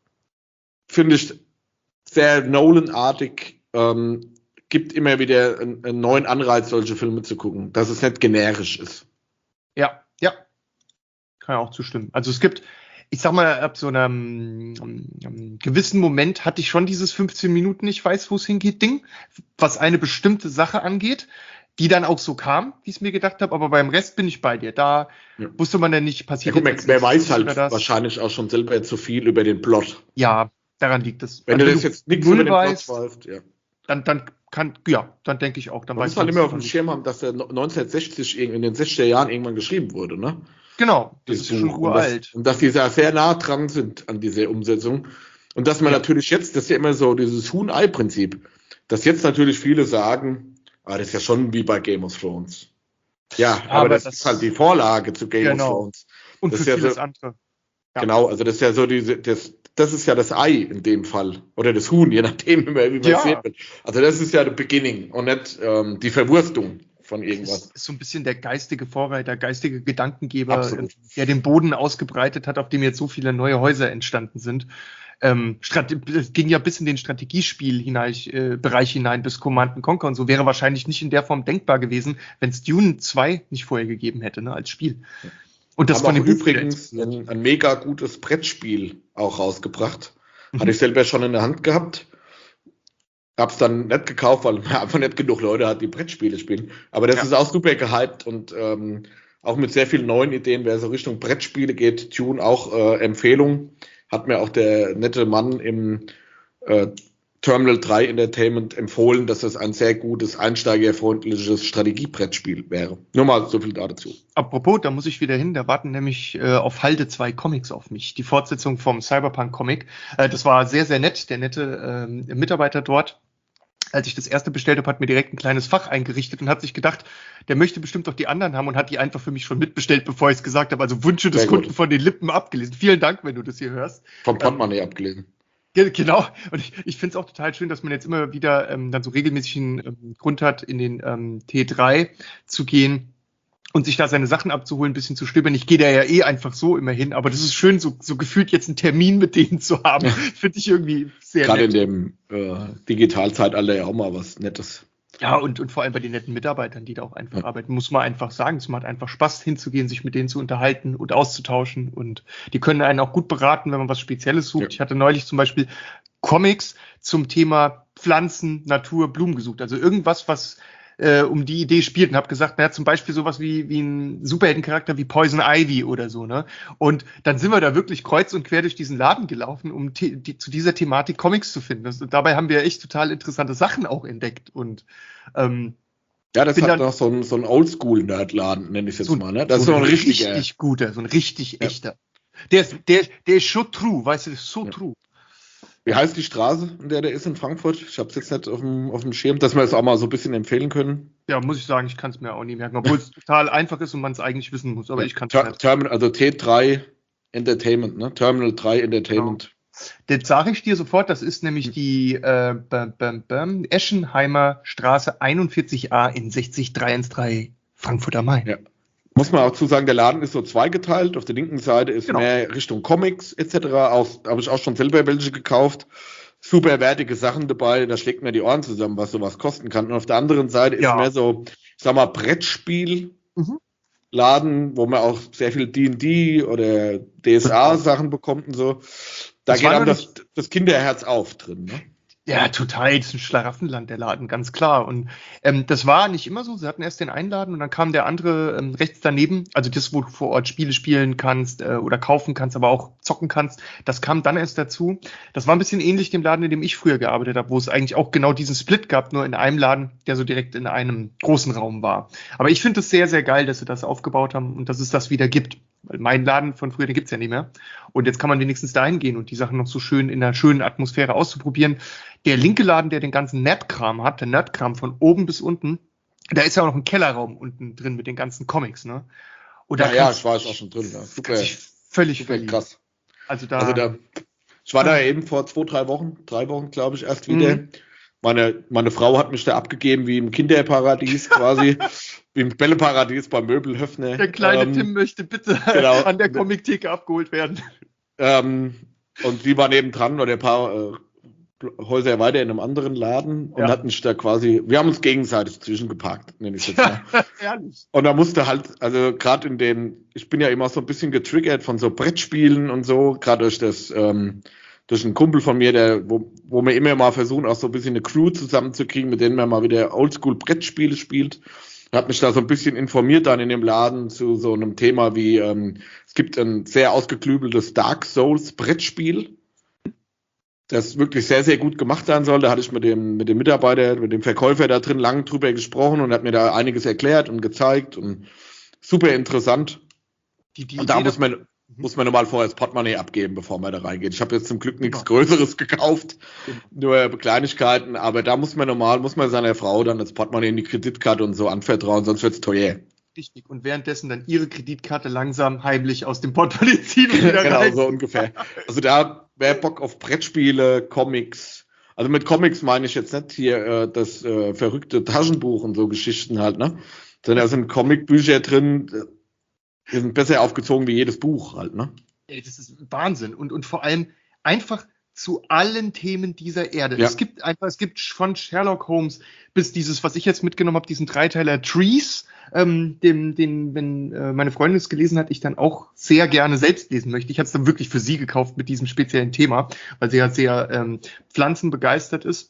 finde ich sehr Nolan-artig, ähm, gibt immer wieder einen, einen neuen Anreiz, solche Filme zu gucken, dass es nicht generisch ist. Ja, ja. Kann ja auch zustimmen. Also es gibt, ich sag mal, ab so einem, einem gewissen Moment hatte ich schon dieses fünfzehn Minuten, ich weiß, wo es hingeht, Ding, was eine bestimmte Sache angeht, die dann auch so kam, wie ich es mir gedacht habe, aber beim Rest bin ich bei dir. Da Ja. wusste man dann nicht, Ja, passiert guck, jetzt man, als wer nächstes weiß halt oder das. wahrscheinlich auch schon selber zu viel über den Plot. Ja, daran liegt es. Wenn Also du das jetzt nichts über null den Plot weißt, weißt, ja. dann, dann kann, ja, dann denke ich auch, dann Man weiß muss halt man immer es auf dem nicht. Schirm haben, dass der neunzehnhundertsechzig in den sechziger Jahren irgendwann geschrieben wurde, ne? Genau, das Dieses ist schon Buch. Und das, uralt. und dass die da sehr nah dran sind an dieser Umsetzung. Und dass man Ja. natürlich jetzt, das ist ja immer so dieses Huhn-Ei-Prinzip, dass jetzt natürlich viele sagen, ah, das ist ja schon wie bei Game of Thrones. Ja, Ja, aber, aber das, das- ist halt die Vorlage zu Game Genau. of Thrones. Und Das für ist ja vieles so- andere. Ja. Genau, also das ist ja so diese, das, das ist ja das Ei in dem Fall. Oder das Huhn, je nachdem, wie man, wie man Ja. es sehen will. Also das ist ja der Beginning und nicht ähm, die Verwurstung von irgendwas. Ist, ist so ein bisschen der geistige Vorreiter, geistige Gedankengeber, Absolut. äh, der den Boden ausgebreitet hat, auf dem jetzt so viele neue Häuser entstanden sind. Ähm, Strate- es ging ja bis in den Strategiespiel hinein, äh, Bereich hinein, bis Command and Conquer und so, wäre wahrscheinlich nicht in der Form denkbar gewesen, wenn es Dune zwei nicht vorher gegeben hätte, ne, als Spiel. Und das Haben von auch dem Buch wieder übrigens inspiriert. ein, ein mega gutes Brettspiel auch rausgebracht. Mhm. Hatte ich selber schon in der Hand gehabt. Hab's dann nicht gekauft, weil man einfach nicht genug Leute hat, die Brettspiele spielen. Aber das Ja. ist auch super gehypt und ähm, auch mit sehr vielen neuen Ideen, wer so Richtung Brettspiele geht, Tune auch äh, Empfehlung. Hat mir auch der nette Mann im äh, Terminal drei Entertainment empfohlen, dass das ein sehr gutes, einsteigerfreundliches Strategiebrettspiel wäre. Nur mal so viel dazu. Apropos, da muss ich wieder hin, da warten nämlich äh, auf Halde zwei Comics auf mich. Die Fortsetzung vom Cyberpunk-Comic. Äh, das war sehr, sehr nett. Der nette ähm, Mitarbeiter dort, als ich das erste bestellt habe, hat mir direkt ein kleines Fach eingerichtet und hat sich gedacht, der möchte bestimmt auch die anderen haben und hat die einfach für mich schon mitbestellt, bevor ich es gesagt habe. Also Wünsche des Sehr gut. Kunden von den Lippen abgelesen. Vielen Dank, wenn du das hier hörst. Vom Portemonnaie abgelesen. Ge- Genau, und ich, ich finde es auch total schön, dass man jetzt immer wieder ähm, dann so regelmäßig einen ähm, Grund hat, in den ähm, T drei zu gehen und sich da seine Sachen abzuholen, ein bisschen zu stöbern. Ich gehe da ja eh einfach so immer hin, aber das ist schön, so, so gefühlt jetzt einen Termin mit denen zu haben. Finde ich irgendwie sehr Gerade in nett. dem äh, Digitalzeitalter ja auch mal was Nettes. Ja, und, und vor allem bei den netten Mitarbeitern, die da auch einfach Ja. arbeiten, muss man einfach sagen, es macht einfach Spaß hinzugehen, sich mit denen zu unterhalten und auszutauschen und die können einen auch gut beraten, wenn man was Spezielles sucht. Ja. Ich hatte neulich zum Beispiel Comics zum Thema Pflanzen, Natur, Blumen gesucht, also irgendwas, was äh, um die Idee spielt und habe gesagt, naja, zum Beispiel sowas wie, wie ein Superheldencharakter wie Poison Ivy oder so, ne? Und dann sind wir da wirklich kreuz und quer durch diesen Laden gelaufen, um the- die, zu dieser Thematik Comics zu finden. Das, dabei haben wir echt total interessante Sachen auch entdeckt und ähm, Ja, das Bin hat dann- noch so ein, so ein Oldschool-Nerdladen, nenne ich es jetzt so, mal. Ne? Das so ist so ein richtiger. richtig guter, so ein richtig Ja. echter. Der ist, der, der ist so true, weißt du, der ist so Ja. true. Wie heißt die Straße, in der der ist in Frankfurt? Ich habe es jetzt nicht auf dem, auf dem Schirm, dass wir es auch mal so ein bisschen empfehlen können. Ja, muss ich sagen, ich kann es mir auch nie merken, obwohl es total einfach ist und man es eigentlich wissen muss, aber Ja. ich kann es Ter nicht. Terminal, also T drei Entertainment, ne? Terminal drei Entertainment. Das sage ich dir sofort, das ist nämlich die äh, bam, bam, bam, Eschenheimer Straße einundvierzig a in sechzig drei eins drei Frankfurt am Main. Ja. Muss man auch zu sagen, der Laden ist so zweigeteilt. Auf der linken Seite ist Genau. mehr Richtung Comics et cetera. Auch habe ich auch schon selber welche gekauft. Super wertige Sachen dabei. Da schlägt mir die Ohren zusammen, was sowas kosten kann. Und auf der anderen Seite ist Ja. mehr so, ich sag mal, Brettspiel. Mhm. Laden, wo man auch sehr viel D und D oder D S A-Sachen bekommt und so. Da Das geht war einem noch das, das Kinderherz auf drin. Ne? Ja, total. Das ist ein Schlaraffenland, der Laden, ganz klar. Und ähm, das war nicht immer so. Sie hatten erst den Einladen und dann kam der andere ähm, rechts daneben. Also das, wo du vor Ort Spiele spielen kannst äh, oder kaufen kannst, aber auch zocken kannst. Das kam dann erst dazu. Das war ein bisschen ähnlich dem Laden, in dem ich früher gearbeitet habe, wo es eigentlich auch genau diesen Split gab, nur in einem Laden, der so direkt in einem großen Raum war. Aber ich finde es sehr, sehr geil, dass sie das aufgebaut haben und dass es das wieder gibt. Weil mein Laden von früher, den gibt's ja nicht mehr. Und jetzt kann man wenigstens dahin gehen und die Sachen noch so schön in einer schönen Atmosphäre auszuprobieren. Der linke Laden, der den ganzen Nerdkram hat, der Nerdkram von oben bis unten, da ist ja auch noch ein Kellerraum unten drin mit den ganzen Comics, ne? Und da Ja, ja, kannst- ich war jetzt auch schon drin. Ja. Super. kannst dich völlig Super verliebt. krass. Also da, Also da, ich war da eben vor zwei, drei Wochen, drei Wochen, glaube ich, erst wieder. Mhm. Meine, meine Frau hat mich da abgegeben wie im Kinderparadies quasi, wie im Bälleparadies beim Möbelhöfner. Der kleine ähm, Tim möchte bitte genau, an der Comic-Theke abgeholt werden. Ähm, und die war nebendran oder ein paar äh, Häuser weiter in einem anderen Laden und ja. hatten mich da quasi, wir haben uns gegenseitig zwischengeparkt, nenne ich jetzt mal. Ehrlich. Und da musste halt, also gerade in dem, ich bin ja immer so ein bisschen getriggert von so Brettspielen und so, gerade durch das, ähm, durch einen Kumpel von mir, der, wo, wo wir immer mal versuchen, auch so ein bisschen eine Crew zusammenzukriegen, mit denen man mal wieder Oldschool-Brettspiele spielt. Ich habe mich da so ein bisschen informiert dann in dem Laden zu so einem Thema wie, ähm, es gibt ein sehr ausgeklügeltes Dark Souls Brettspiel, das wirklich sehr, sehr gut gemacht sein soll. Da hatte ich mit dem, mit dem Mitarbeiter, mit dem Verkäufer da drin lang drüber gesprochen und hat mir da einiges erklärt und gezeigt und super interessant. Die, die und da muss man, muss man normal vorher das Portemonnaie abgeben, bevor man da reingeht. Ich habe jetzt zum Glück nichts ja. Größeres gekauft, ja. nur Kleinigkeiten, aber da muss man normal, muss man seiner Frau dann das Portemonnaie in die Kreditkarte und so anvertrauen, sonst wird es teuer. Richtig, und währenddessen dann ihre Kreditkarte langsam heimlich aus dem Portemonnaie ziehen und wieder genau, rein. so ungefähr. Also da wäre Bock auf Brettspiele, Comics. Also mit Comics meine ich jetzt nicht hier äh, das äh, verrückte Taschenbuch und so Geschichten halt, ne? Sondern da sind Comicbücher drin, die sind besser aufgezogen wie jedes Buch halt, ne? Ja, das ist Wahnsinn. Und, und vor allem einfach zu allen Themen dieser Erde. Ja. Es gibt einfach, es gibt von Sherlock Holmes bis dieses, was ich jetzt mitgenommen habe, diesen Dreiteiler Trees, ähm, den, den, wenn äh, meine Freundin es gelesen hat, ich dann auch sehr gerne selbst lesen möchte. Ich habe es dann wirklich für sie gekauft mit diesem speziellen Thema, weil sie ja sehr ähm, pflanzenbegeistert ist.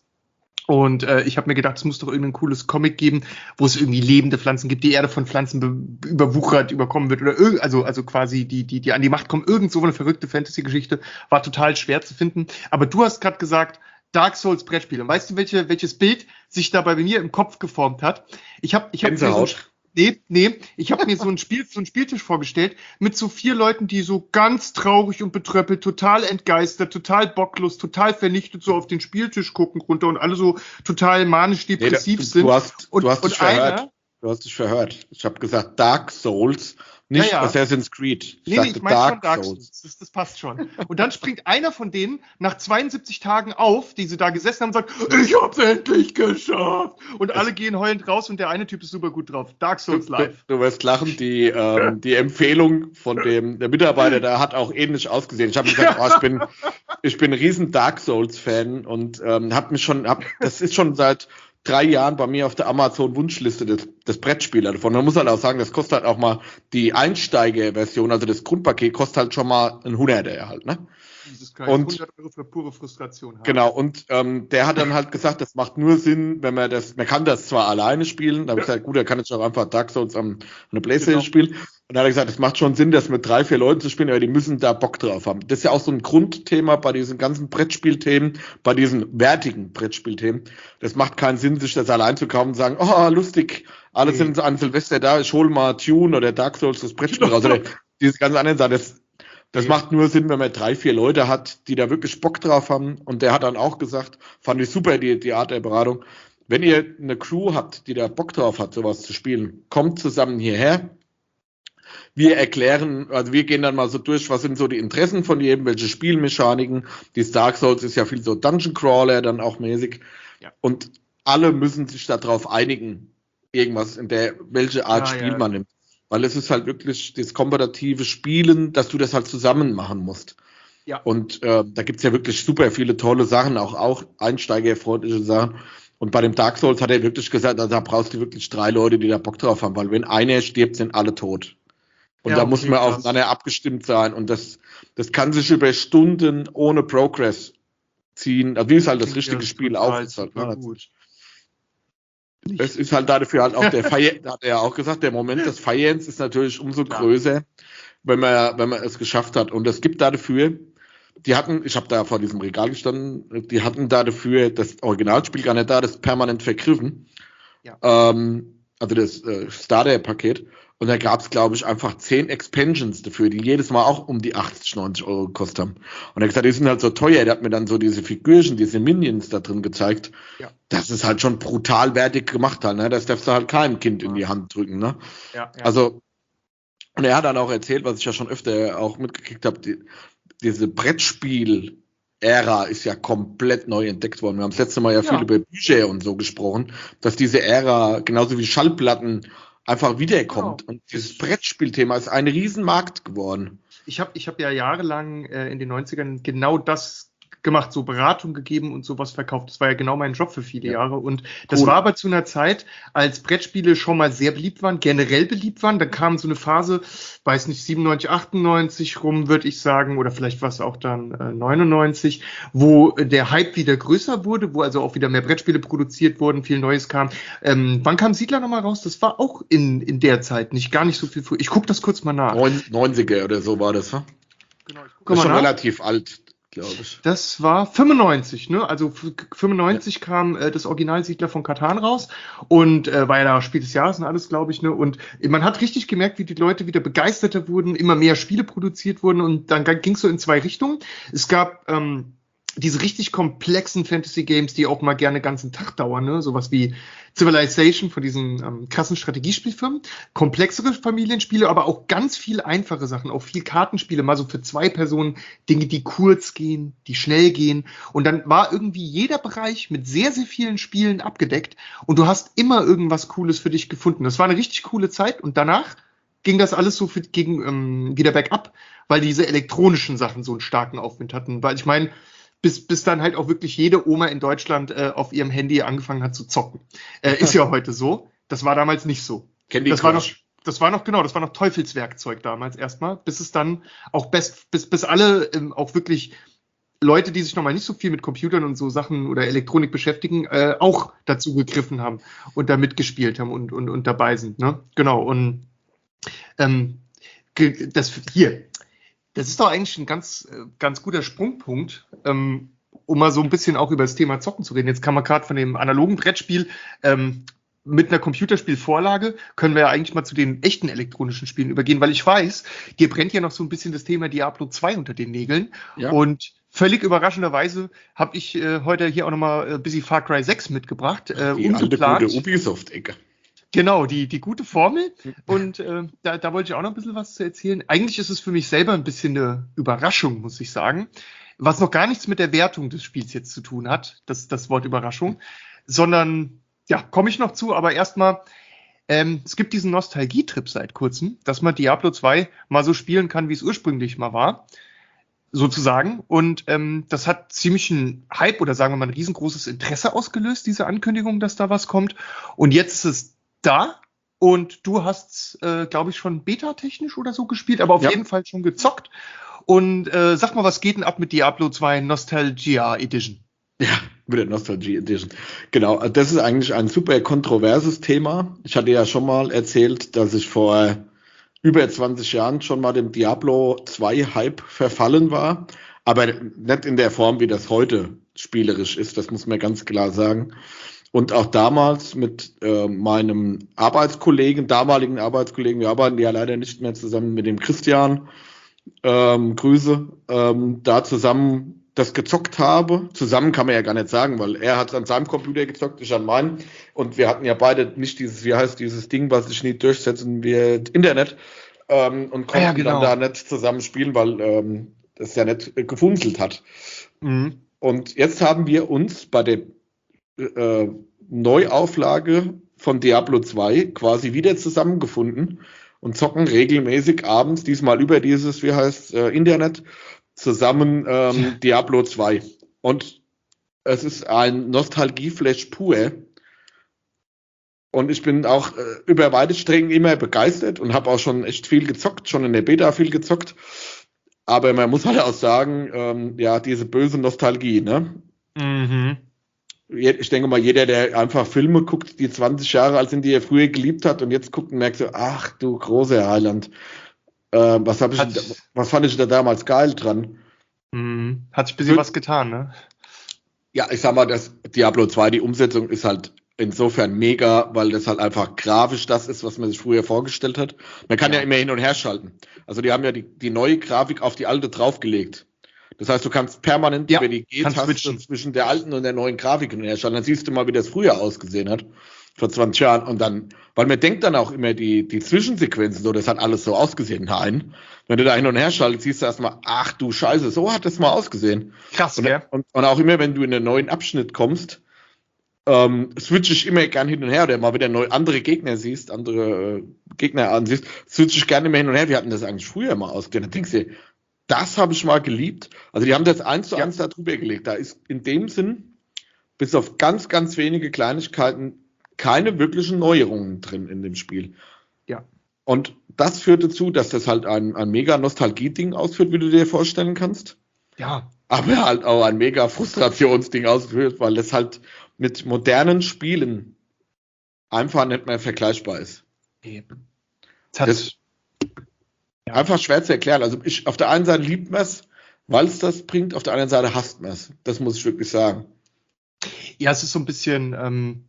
Und äh, ich habe mir gedacht, es muss doch irgendein cooles Comic geben, wo es irgendwie lebende Pflanzen gibt, die Erde von Pflanzen be- überwuchert, überkommen wird oder irg- also also quasi die die die an die Macht kommen. Irgend so eine verrückte Fantasy-Geschichte war total schwer zu finden. Aber du hast gerade gesagt, Dark Souls Brettspiel. Und weißt du, welche welches Bild sich dabei bei mir im Kopf geformt hat? Ich habe ich habe so Nee, nee, ich habe mir so ein Spiel, so einen Spieltisch vorgestellt mit so vier Leuten, die so ganz traurig und betröppelt, total entgeistert, total bocklos, total vernichtet so auf den Spieltisch gucken runter und alle so total manisch-depressiv nee, da, sind. Du hast, und, du hast dich und verhört. einer, du hast dich verhört. Ich habe gesagt Dark Souls, nicht ja, ja. Assassin's Creed. Ich nee, nee, ich meine schon Dark Souls. Souls. Das, das passt schon. Und dann springt einer von denen nach zweiundsiebzig Tagen auf, die sie da gesessen haben und sagt, ich hab's endlich geschafft. Und alle gehen heulend raus und der eine Typ ist super gut drauf. Dark Souls du, live. Du, du wirst lachen, die, ähm, die Empfehlung von dem der Mitarbeiter, der hat auch ähnlich ausgesehen. Ich habe gesagt, oh, ich bin ich bin ein riesen Dark Souls Fan und ähm, hab mich schon, hab, das ist schon seit drei Jahren bei mir auf der Amazon-Wunschliste des, des Brettspieler davon. Man muss halt auch sagen, das kostet halt auch mal die Einsteiger-Version, also das Grundpaket kostet halt schon mal ein Hunderter halt, ne? Dieses kleine hundert Euro für pure Frustration haben. Genau, und ähm, der hat dann halt gesagt, das macht nur Sinn, wenn man das, man kann das zwar alleine spielen, da habe ich gesagt, gut, da kann ich auch einfach Dark Souls am eine Playstation genau. spielen. Und da hat er gesagt, es macht schon Sinn, das mit drei, vier Leuten zu spielen, aber die müssen da Bock drauf haben. Das ist ja auch so ein Grundthema bei diesen ganzen Brettspielthemen, bei diesen wertigen Brettspielthemen. Das macht keinen Sinn, sich das allein zu kaufen und sagen, oh, lustig, alle nee. sind an Silvester da, ich hole mal Tune oder Dark Souls das Brettspiel raus. Oder diese ganzen anderen Sachen, das Das okay. macht nur Sinn, wenn man drei, vier Leute hat, die da wirklich Bock drauf haben. Und der hat dann auch gesagt, fand ich super, die, die Art der Beratung, wenn ihr eine Crew habt, die da Bock drauf hat, sowas zu spielen, kommt zusammen hierher. Wir erklären, also wir gehen dann mal so durch, was sind so die Interessen von jedem, welche Spielmechaniken. Die Dark Souls ist ja viel so Dungeon Crawler dann auch mäßig. Ja. Und alle müssen sich darauf einigen, irgendwas, in der, welche Art ja, Spiel ja. man nimmt. Weil es ist halt wirklich das kompetitive Spielen, dass du das halt zusammen machen musst. Ja. Und äh, da gibt's ja wirklich super viele tolle Sachen, auch, auch einsteigerfreundliche Sachen. Und bei dem Dark Souls hat er wirklich gesagt, also da brauchst du wirklich drei Leute, die da Bock drauf haben, weil wenn einer stirbt, sind alle tot. Und ja, da okay, muss man krass. aufeinander abgestimmt sein. Und das, das kann sich über Stunden ohne Progress ziehen. Also wie es halt das richtige ja, Spiel auch ist. Halt, ne? Es ist halt dafür halt auch der Feier, hat er ja auch gesagt, der Moment des Feierns ist natürlich umso Klar. größer, wenn man, wenn man es geschafft hat. Und es gibt dafür, die hatten, ich habe da vor diesem Regal gestanden, die hatten dafür das Originalspiel gar nicht da, das ist permanent vergriffen. Ja. Ähm, also das äh, Starter-Paket. Und da gab es, glaube ich, einfach zehn Expansions dafür, die jedes Mal auch um die achtzig, neunzig Euro gekostet haben. Und er hat gesagt, die sind halt so teuer. Der hat mir dann so diese Figürchen, diese Minions da drin gezeigt. Ja. Das ist halt schon brutal wertig gemacht halt, ne? Das darfst du halt keinem Kind ja. in die Hand drücken, ne? Ja, ja. Also, Und er hat dann auch erzählt, was ich ja schon öfter auch mitgekriegt habe, die, diese Brettspiel-Ära ist ja komplett neu entdeckt worden. Wir haben das letzte Mal ja, ja viel über Bücher und so gesprochen, dass diese Ära, genauso wie Schallplatten, einfach wiederkommt. Genau. Und dieses Brettspielthema ist ein Riesenmarkt geworden. Ich habe ich hab ja jahrelang äh, in den neunzigern genau das gemacht, so Beratung gegeben und sowas verkauft. Das war ja genau mein Job für viele ja. Jahre. Und das cool. war aber zu einer Zeit, als Brettspiele schon mal sehr beliebt waren, generell beliebt waren. Dann kam so eine Phase, weiß nicht, siebenundneunzig, achtundneunzig rum, würde ich sagen, oder vielleicht war es auch dann äh, neunundneunzig, wo der Hype wieder größer wurde, wo also auch wieder mehr Brettspiele produziert wurden, viel Neues kam. Ähm, wann kam Siedler nochmal raus? Das war auch in, in der Zeit, nicht gar nicht so viel früher. Ich gucke das kurz mal nach. neunziger oder so war das, ne? Genau, ich gucke mal schon nach. Relativ alt. Glaube ich. Das war fünfundneunzig, ne? Also fünfundneunzig ja. kam äh, das Original Siedler von Catan raus und äh, war ja da Spiel des Jahres und alles, glaube ich, ne? Und man hat richtig gemerkt, wie die Leute wieder begeisterter wurden, immer mehr Spiele produziert wurden und dann ging es so in zwei Richtungen. Es gab ähm, diese richtig komplexen Fantasy-Games, die auch mal gerne den ganzen Tag dauern, ne? Sowas wie Civilization von diesen ähm, krassen Strategiespielfirmen, komplexere Familienspiele, aber auch ganz viel einfache Sachen, auch viel Kartenspiele, mal so für zwei Personen, Dinge, die kurz gehen, die schnell gehen. Und dann war irgendwie jeder Bereich mit sehr, sehr vielen Spielen abgedeckt und du hast immer irgendwas Cooles für dich gefunden. Das war eine richtig coole Zeit und danach ging das alles so für, gegen ähm, wieder bergab, weil diese elektronischen Sachen so einen starken Aufwind hatten. Weil ich meine, Bis, bis dann halt auch wirklich jede Oma in Deutschland äh, auf ihrem Handy angefangen hat zu zocken. Äh, ist ja heute so. Das war damals nicht so. Candy das war noch, das war noch, genau, das war noch Teufelswerkzeug damals erstmal, bis es dann auch best, bis, bis alle ähm, auch wirklich Leute, die sich nochmal nicht so viel mit Computern und so Sachen oder Elektronik beschäftigen, äh, auch dazu gegriffen haben und da mitgespielt haben und, und, und dabei sind, ne? Genau. Und ähm, das hier. Das ist doch eigentlich ein ganz, ganz guter Sprungpunkt, ähm, um mal so ein bisschen auch über das Thema Zocken zu reden. Jetzt kann man gerade von dem analogen Brettspiel ähm, mit einer Computerspielvorlage, können wir ja eigentlich mal zu den echten elektronischen Spielen übergehen, weil ich weiß, dir brennt ja noch so ein bisschen das Thema Diablo zwei unter den Nägeln. Ja. Und völlig überraschenderweise habe ich äh, heute hier auch nochmal ein bisschen Far Cry sechs mitgebracht. Äh, Die alte gute Ubisoft-Ecke. Genau, die, die gute Formel. Und äh, da, da wollte ich auch noch ein bisschen was zu erzählen. Eigentlich ist es für mich selber ein bisschen eine Überraschung, muss ich sagen. Was noch gar nichts mit der Wertung des Spiels jetzt zu tun hat, das, das Wort Überraschung. Sondern, ja, komme ich noch zu, aber erstmal, ähm, es gibt diesen Nostalgietrip seit kurzem, dass man Diablo zwei mal so spielen kann, wie es ursprünglich mal war. Sozusagen. Und ähm, das hat ziemlich einen Hype oder sagen wir mal ein riesengroßes Interesse ausgelöst, diese Ankündigung, dass da was kommt. Und jetzt ist es da und du hast, äh, glaube ich, schon beta-technisch oder so gespielt, aber auf ja. jeden Fall schon gezockt. Und äh, sag mal, was geht denn ab mit Diablo zwei Nostalgia Edition? Ja, mit der Nostalgia Edition. Genau, das ist eigentlich ein super kontroverses Thema. Ich hatte ja schon mal erzählt, dass ich vor über zwanzig Jahren schon mal dem Diablo zwei Hype verfallen war, aber nicht in der Form, wie das heute spielerisch ist, das muss man ganz klar sagen. Und auch damals mit äh, meinem Arbeitskollegen, damaligen Arbeitskollegen, wir arbeiten ja leider nicht mehr zusammen mit dem Christian, ähm, Grüße, ähm, da zusammen das gezockt habe. Zusammen kann man ja gar nicht sagen, weil er hat an seinem Computer gezockt, ich an meinen. Und wir hatten ja beide nicht dieses, wie heißt dieses Ding, was sich nie durchsetzen wird, Internet. Ähm, und konnten ja, genau. dann da nicht zusammen spielen, weil ähm, das ja nicht äh, gefunzelt hat. Mhm. Und jetzt haben wir uns bei der Äh, Neuauflage von Diablo zwei quasi wieder zusammengefunden und zocken regelmäßig abends, diesmal über dieses, wie heißt äh, Internet, zusammen ähm, ja. Diablo zwei. Und es ist ein Nostalgieflash pur. Und ich bin auch äh, über weite Strecken immer begeistert und habe auch schon echt viel gezockt, schon in der Beta viel gezockt. Aber man muss halt auch sagen, ähm, ja, diese böse Nostalgie, ne? Mhm. Ich denke mal, jeder, der einfach Filme guckt, die zwanzig Jahre alt sind, die er früher geliebt hat und jetzt guckt und merkt so, ach du großer Heiland, äh, was, hab ich da, was fand ich da damals geil dran? Mhm. Hat sich ein bisschen Für, was getan, ne? Ja, ich sag mal, das Diablo zwei, die Umsetzung ist halt insofern mega, weil das halt einfach grafisch das ist, was man sich früher vorgestellt hat. Man kann ja, ja immer hin und her schalten. Also die haben ja die, die neue Grafik auf die alte draufgelegt. Das heißt, du kannst permanent ja, über die G-Taste zwischen der alten und der neuen Grafik herstellen. Dann siehst du mal, wie das früher ausgesehen hat. vor zwanzig Jahren. Und dann, weil man denkt dann auch immer, die, die Zwischensequenzen, so, das hat alles so ausgesehen. Nein. Wenn du da hin und her schaltest, siehst du erstmal, ach du Scheiße, so hat das mal ausgesehen. Krass, und, ja. Und, und auch immer, wenn du in einen neuen Abschnitt kommst, ähm, switch ich immer gern hin und her, oder mal wieder neu andere Gegner siehst, andere äh, Gegner ansiehst, switch ich gerne immer hin und her. Wir hatten das eigentlich früher mal ausgesehen. Dann denkst du, das habe ich mal geliebt. Also die haben das eins zu eins ja. da drüber gelegt. Da ist in dem Sinn, bis auf ganz, ganz wenige Kleinigkeiten, keine wirklichen Neuerungen drin in dem Spiel. Ja. Und das führt dazu, dass das halt ein, ein mega Nostalgie-Ding ausführt, wie du dir vorstellen kannst. Ja. Aber halt auch ein mega Frustrationsding ausführt, weil das halt mit modernen Spielen einfach nicht mehr vergleichbar ist. Eben. Das ist ja. einfach schwer zu erklären. Also ich, auf der einen Seite liebt man es, weil es das bringt, auf der anderen Seite hasst man es. Das muss ich wirklich sagen. Ja, es ist so ein bisschen, ähm,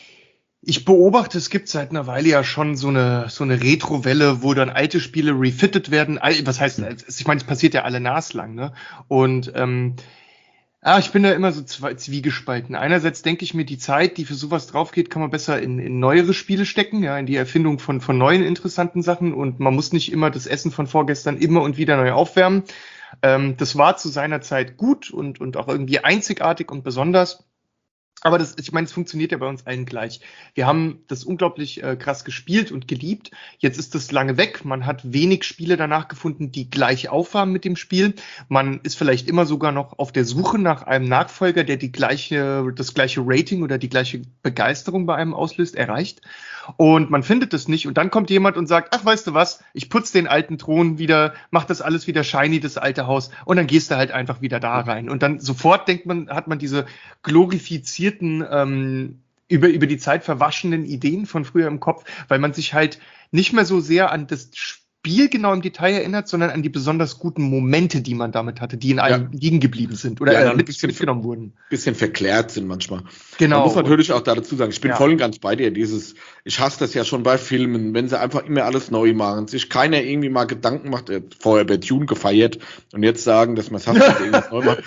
ich beobachte, es gibt seit einer Weile ja schon so eine so eine Retro-Welle, wo dann alte Spiele refitted werden. Was heißt, ich meine, es passiert ja alle naslang, ne? Und ähm, ah, ich bin da immer so zwei, zwiegespalten. Einerseits denke ich mir, die Zeit, die für sowas drauf geht, kann man besser in, in neuere Spiele stecken, ja, in die Erfindung von von neuen interessanten Sachen, und man muss nicht immer das Essen von vorgestern immer und wieder neu aufwärmen. Ähm, das war zu seiner Zeit gut und und auch irgendwie einzigartig und besonders. Aber das, ich meine, es funktioniert ja bei uns allen gleich. Wir haben das unglaublich äh, krass gespielt und geliebt. Jetzt ist das lange weg. Man hat wenig Spiele danach gefunden, die gleich aufwarmen mit dem Spiel. Man ist vielleicht immer sogar noch auf der Suche nach einem Nachfolger, der die gleiche, das gleiche Rating oder die gleiche Begeisterung bei einem auslöst, erreicht. Und man findet es nicht. Und dann kommt jemand und sagt, ach, weißt du was, ich putze den alten Thron wieder, mach das alles wieder shiny, das alte Haus. Und dann gehst du halt einfach wieder da rein. Und dann sofort denkt man, hat man diese glorifizierten, ähm, über, über die Zeit verwaschenen Ideen von früher im Kopf, weil man sich halt nicht mehr so sehr an das Spiel genau im Detail erinnert, sondern an die besonders guten Momente, die man damit hatte, die in einem ja. liegen geblieben sind oder ja, äh, mit, bisschen, mitgenommen wurden. Bisschen verklärt sind manchmal. Genau. Man muss natürlich auch dazu sagen, ich bin ja. voll und ganz bei dir, dieses, ich hasse das ja schon bei Filmen, wenn sie einfach immer alles neu machen, sich keiner irgendwie mal Gedanken macht, er hat vorher bei Dune gefeiert und jetzt sagen, dass man es hasst, dass irgendwas neu macht.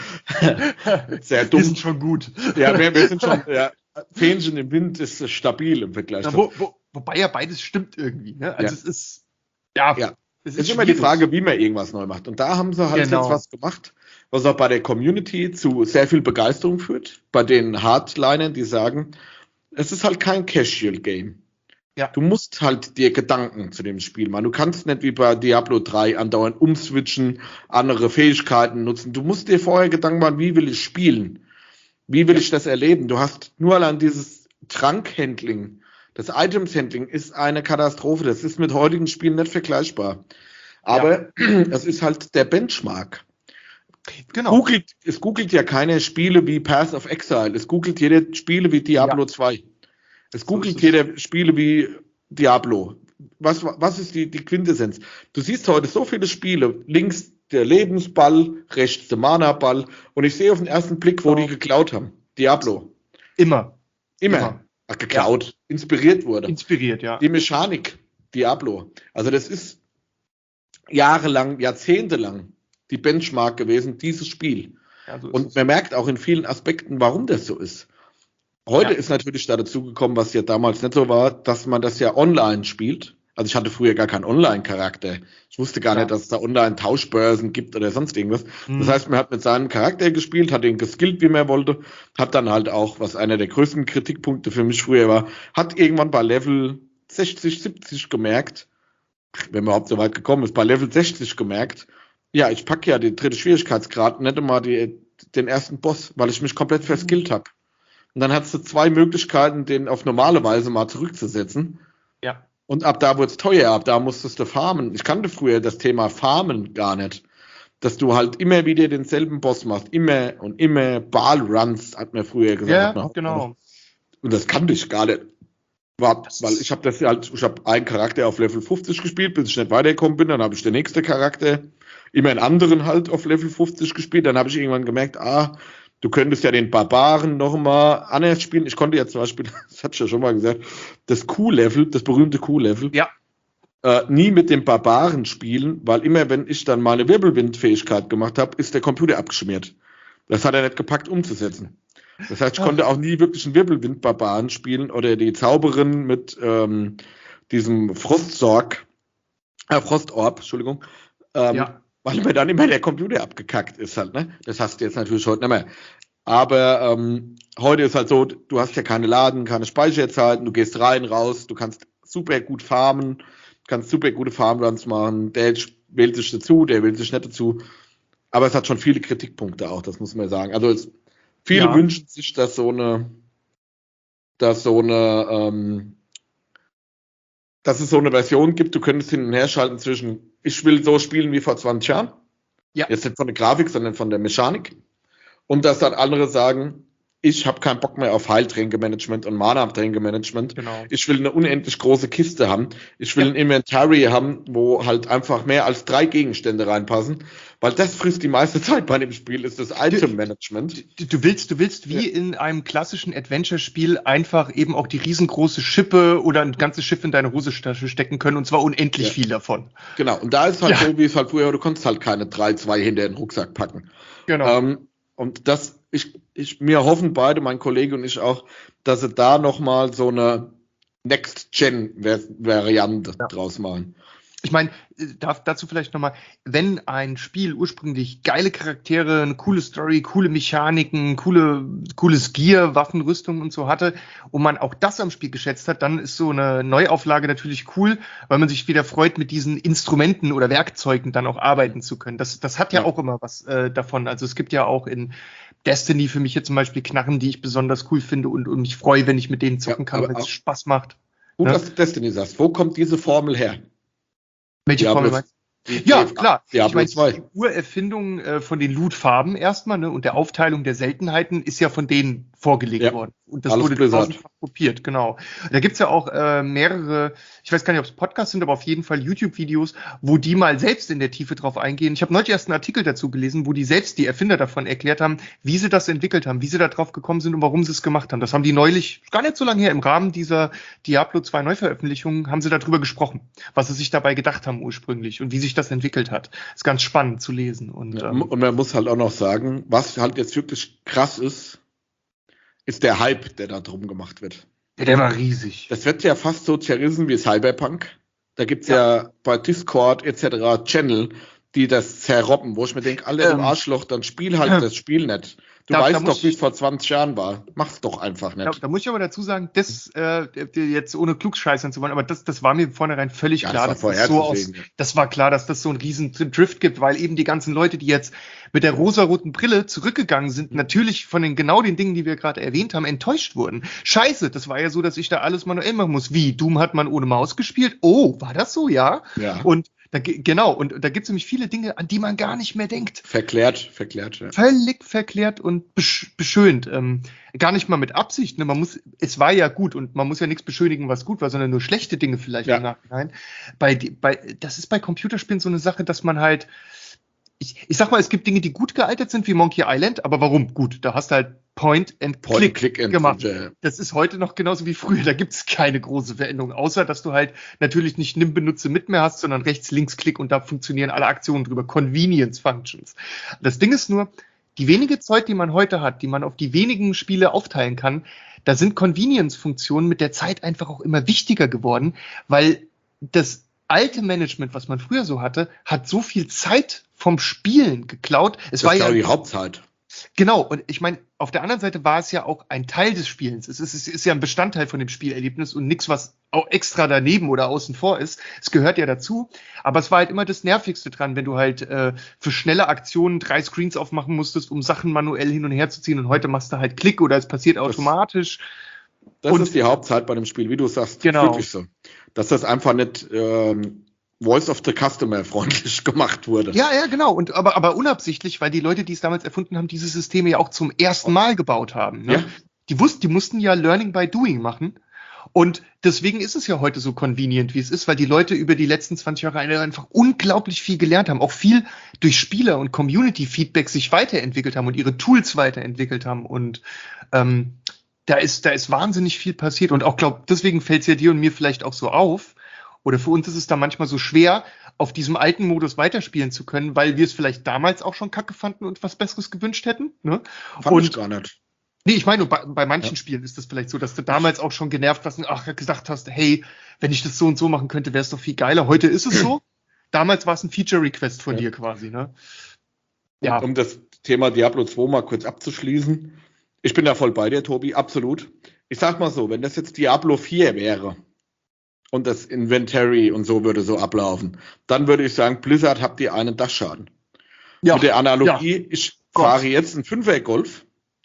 Sehr dumm. Wir sind schon gut. Ja, wir, wir sind schon, ja, Fähnchen im Wind ist stabil im Vergleich. Ja, wo, wo, wobei ja beides stimmt irgendwie, ne? Also ja. es ist, ja, ja. es ist, ist immer die Frage, wie man irgendwas neu macht. Und da haben sie halt genau. jetzt was gemacht, was auch bei der Community zu sehr viel Begeisterung führt. Bei den Hardlinern, die sagen, es ist halt kein Casual-Game. Ja. Du musst halt dir Gedanken zu dem Spiel machen. Du kannst nicht wie bei Diablo drei andauernd umswitchen, andere Fähigkeiten nutzen. Du musst dir vorher Gedanken machen, wie will ich spielen? Wie will ja. ich das erleben? Du hast nur allein dieses Trankhandling. Das Items-Handling ist eine Katastrophe. Das ist mit heutigen Spielen nicht vergleichbar. Aber ja. es ist halt der Benchmark. Genau. Googelt, es googelt ja keine Spiele wie Path of Exile. Es googelt jede Spiele wie Diablo ja. zwei. Es googelt so jede Spiele wie Diablo. Was, was ist die, die Quintessenz? Du siehst heute so viele Spiele. Links der Lebensball, rechts der Mana-Ball. Und ich sehe auf den ersten Blick, wo oh. die geklaut haben. Diablo. Immer. Immer. Immer. Ach, geklaut, ja. inspiriert wurde. Inspiriert, ja. Die Mechanik, Diablo. Also das ist jahrelang, jahrzehntelang die Benchmark gewesen, dieses Spiel. Ja, so Und man merkt auch in vielen Aspekten, warum das so ist. Heute ja. ist natürlich da dazu gekommen, was ja damals nicht so war, dass man das ja online spielt. Also ich hatte früher gar keinen Online-Charakter. Ich wusste gar ja. nicht, dass es da Online-Tauschbörsen gibt oder sonst irgendwas. Mhm. Das heißt, man hat mit seinem Charakter gespielt, hat ihn geskillt, wie man wollte, hat dann halt auch, was einer der größten Kritikpunkte für mich früher war, hat irgendwann bei Level sechzig, siebzig gemerkt, wenn man überhaupt so weit gekommen ist, bei Level sechzig gemerkt, ja, ich packe ja den dritten Schwierigkeitsgrad, nicht einmal die, den ersten Boss, weil ich mich komplett verskillt habe. Und dann hast du zwei Möglichkeiten, den auf normale Weise mal zurückzusetzen. Ja. Und ab da wurde es teuer, ab da musstest du farmen. Ich kannte früher das Thema Farmen gar nicht. Dass du halt immer wieder denselben Boss machst, immer und immer Ball-Runs, hat man früher gesagt. Ja, genau. Und das kannte ich gar nicht. War, weil ich habe das halt, ich habe einen Charakter auf Level fünfzig gespielt, bis ich nicht weitergekommen bin, dann habe ich den nächsten Charakter, immer einen anderen halt auf Level fünfzig gespielt, dann habe ich irgendwann gemerkt, ah, du könntest ja den Barbaren nochmal anders spielen. Ich konnte ja zum Beispiel, das hatte ich ja schon mal gesagt, das Q-Level, das berühmte Q-Level, ja. äh, nie mit dem Barbaren spielen, weil immer, wenn ich dann meine Wirbelwind-Fähigkeit gemacht habe, ist der Computer abgeschmiert. Das hat er nicht gepackt umzusetzen. Das heißt, ich konnte auch nie wirklich einen Wirbelwind-Barbaren spielen oder die Zauberin mit ähm, diesem Frostsorg, äh, Frostorb, Entschuldigung, ähm, Ja. weil mir dann immer der Computer abgekackt ist halt, ne? Das hast du jetzt natürlich heute nicht mehr. Aber ähm, heute ist halt so, du hast ja keine Laden, keine Speicherzeiten, du gehst rein, raus, du kannst super gut farmen, kannst super gute Farmruns machen, der wählt sich dazu, der wählt sich nicht dazu. Aber es hat schon viele Kritikpunkte auch, das muss man sagen. Also es, viele Ja. wünschen sich, dass so eine, dass so eine, ähm, dass es so eine Version gibt, du könntest hin und her schalten zwischen, ich will so spielen wie vor zwanzig Jahren. Ja. Jetzt nicht von der Grafik, sondern von der Mechanik. Und dass dann andere sagen, ich habe keinen Bock mehr auf Heiltränke-Management und Mana-Tränke-Management. Genau. Ich will eine unendlich große Kiste haben. Ich will Ja. ein Inventory haben, wo halt einfach mehr als drei Gegenstände reinpassen. Weil das frisst die meiste Zeit bei dem Spiel, ist das Item-Management. Du, du willst, du willst wie Ja. in einem klassischen Adventure-Spiel einfach eben auch die riesengroße Schippe oder ein ganzes Schiff in deine Hosentasche stecken können, und zwar unendlich Ja. viel davon. Genau, und da ist halt Ja. so, wie es halt früher, du konntest halt keine drei, zwei hinter den Rucksack packen. Genau. Ähm, und das, ich, ich, mir hoffen beide, mein Kollege und ich auch, dass sie da nochmal so eine Next-Gen-Variante Ja. draus machen. Ich meine, darf dazu vielleicht nochmal, wenn ein Spiel ursprünglich geile Charaktere, eine coole Story, coole Mechaniken, coole, cooles Gear, Waffen, Rüstung und so hatte und man auch das am Spiel geschätzt hat, dann ist so eine Neuauflage natürlich cool, weil man sich wieder freut, mit diesen Instrumenten oder Werkzeugen dann auch arbeiten zu können. Das, das hat ja, Ja. auch immer was äh, davon. Also es gibt ja auch in Destiny für mich jetzt zum Beispiel Knarren, die ich besonders cool finde und, und mich freue, wenn ich mit denen zocken Ja, kann, aber wenn es auch- Spaß macht. Gut, Ja. dass du Destiny sagst. Wo kommt diese Formel her? Welche Diablo- Formel meinst du? die- Ja, die- klar. Diablo Ich meine, zwei. die Urerfindung äh, von den Loot-Farben erstmal, ne, und der Aufteilung der Seltenheiten ist ja von denen vorgelegt Ja, worden. Und das alles wurde Blizzard. tausendfach kopiert, genau. Da gibt's ja auch äh, mehrere, ich weiß gar nicht, ob es Podcasts sind, aber auf jeden Fall YouTube-Videos, wo die mal selbst in der Tiefe drauf eingehen. Ich habe neulich erst einen Artikel dazu gelesen, wo die selbst, die Erfinder davon erklärt haben, wie sie das entwickelt haben, wie sie da drauf gekommen sind und warum sie es gemacht haben. Das haben die neulich, gar nicht so lange her, im Rahmen dieser Diablo zwei Neuveröffentlichung, haben sie darüber gesprochen, was sie sich dabei gedacht haben ursprünglich und wie sich das entwickelt hat. Ist ganz spannend zu lesen. Und, Ja, ähm, und man muss halt auch noch sagen, was halt jetzt wirklich krass ist, ist der Hype, der da drum gemacht wird. ja, der war riesig. Das wird ja fast so zerrissen wie Cyberpunk. Da gibt's ja. bei Discord et cetera Channel, die das zerrobben, wo ich mir denke, alle Ähm, du Arschloch, dann spiel halt äh, das Spiel nicht. Du da- da weißt muss doch, wie es ich- vor zwanzig Jahren war. Mach's doch einfach Da, nicht. da muss ich aber dazu sagen, das äh, jetzt ohne klugscheißern zu wollen, aber das, das war mir vornherein völlig Ja, klar, das dass war das so aus, vorherzusehen. das war klar, dass das so einen riesen Drift gibt, weil eben die ganzen Leute, die jetzt mit der rosaroten Brille zurückgegangen sind, Mhm. natürlich von den genau den Dingen, die wir gerade erwähnt haben, enttäuscht wurden. Scheiße, das war ja so, dass ich da alles manuell machen muss. Wie? Doom hat man ohne Maus gespielt? Oh, war das so? Ja. Ja. Und da, ge- genau, und da gibt es nämlich viele Dinge, an die man gar nicht mehr denkt. Verklärt, verklärt, ja. Völlig verklärt und besch beschönt. Ähm, gar nicht mal mit Absicht. Ne? Man muss, es war ja gut und man muss ja nichts beschönigen, was gut war, sondern nur schlechte Dinge vielleicht Ja. im Nachhinein. Bei, die- bei, das ist bei Computerspielen so eine Sache, dass man halt, ich, ich sag mal, es gibt Dinge, die gut gealtert sind, wie Monkey Island, aber warum? Gut, da hast du halt Point and Point Click, and Click and- gemacht. ja. Das ist heute noch genauso wie früher. Da gibt es keine große Veränderung, außer dass du halt natürlich nicht nimm, benutze, mit mehr hast, sondern rechts, links, Klick und da funktionieren alle Aktionen drüber. Convenience Functions. Das Ding ist nur, die wenige Zeit, die man heute hat, die man auf die wenigen Spiele aufteilen kann, da sind Convenience-Funktionen mit der Zeit einfach auch immer wichtiger geworden, weil das alte Management, was man früher so hatte, hat so viel Zeit vom Spielen geklaut. Es Das war ist ja ja die Hauptzeit. Genau, und ich meine, auf der anderen Seite war es ja auch ein Teil des Spielens. Es ist, es ist ja ein Bestandteil von dem Spielerlebnis und nichts, was auch extra daneben oder außen vor ist. Es gehört ja dazu. Aber es war halt immer das Nervigste dran, wenn du halt äh, für schnelle Aktionen drei Screens aufmachen musstest, um Sachen manuell hin und her zu ziehen. Und heute machst du halt Klick oder es passiert automatisch. Das Und- ist die Hauptzeit bei dem Spiel, wie du sagst. Genau. Wirklich so. Dass das einfach nicht ähm, Voice of the Customer freundlich gemacht wurde. Ja, ja, genau. Und aber, aber unabsichtlich, weil die Leute, die es damals erfunden haben, diese Systeme ja auch zum ersten Mal gebaut haben. Ne? Ja. Die wussten, die mussten ja Learning by Doing machen. Und deswegen ist es ja heute so convenient, wie es ist, weil die Leute über die letzten zwanzig Jahre einfach unglaublich viel gelernt haben, auch viel durch Spieler- und Community-Feedback sich weiterentwickelt haben und ihre Tools weiterentwickelt haben. Und ähm, da ist, da ist wahnsinnig viel passiert. Und auch, glaube deswegen fällt es ja dir und mir vielleicht auch so auf. Oder für uns ist es da manchmal so schwer, auf diesem alten Modus weiterspielen zu können, weil wir es vielleicht damals auch schon kacke fanden und was Besseres gewünscht hätten. Ne? Fand und ich gar nicht. Nee, ich meine, bei, bei manchen Ja. Spielen ist das vielleicht so, dass du damals auch schon genervt warst und ach, gesagt hast, hey, wenn ich das so und so machen könnte, wäre es doch viel geiler. Heute ist es so. Damals war es ein Feature-Request von Ja. dir quasi, ne? Ja. Um, um das Thema Diablo zwei mal kurz abzuschließen. Ich bin da voll bei dir, Tobi, absolut. Ich sag mal so, wenn das jetzt Diablo vier wäre und das Inventory und so würde so ablaufen, dann würde ich sagen, Blizzard habt ihr einen Dachschaden. Ja. Mit der Analogie, Ja. ich Gott. fahre jetzt einen Fünfer-Golf,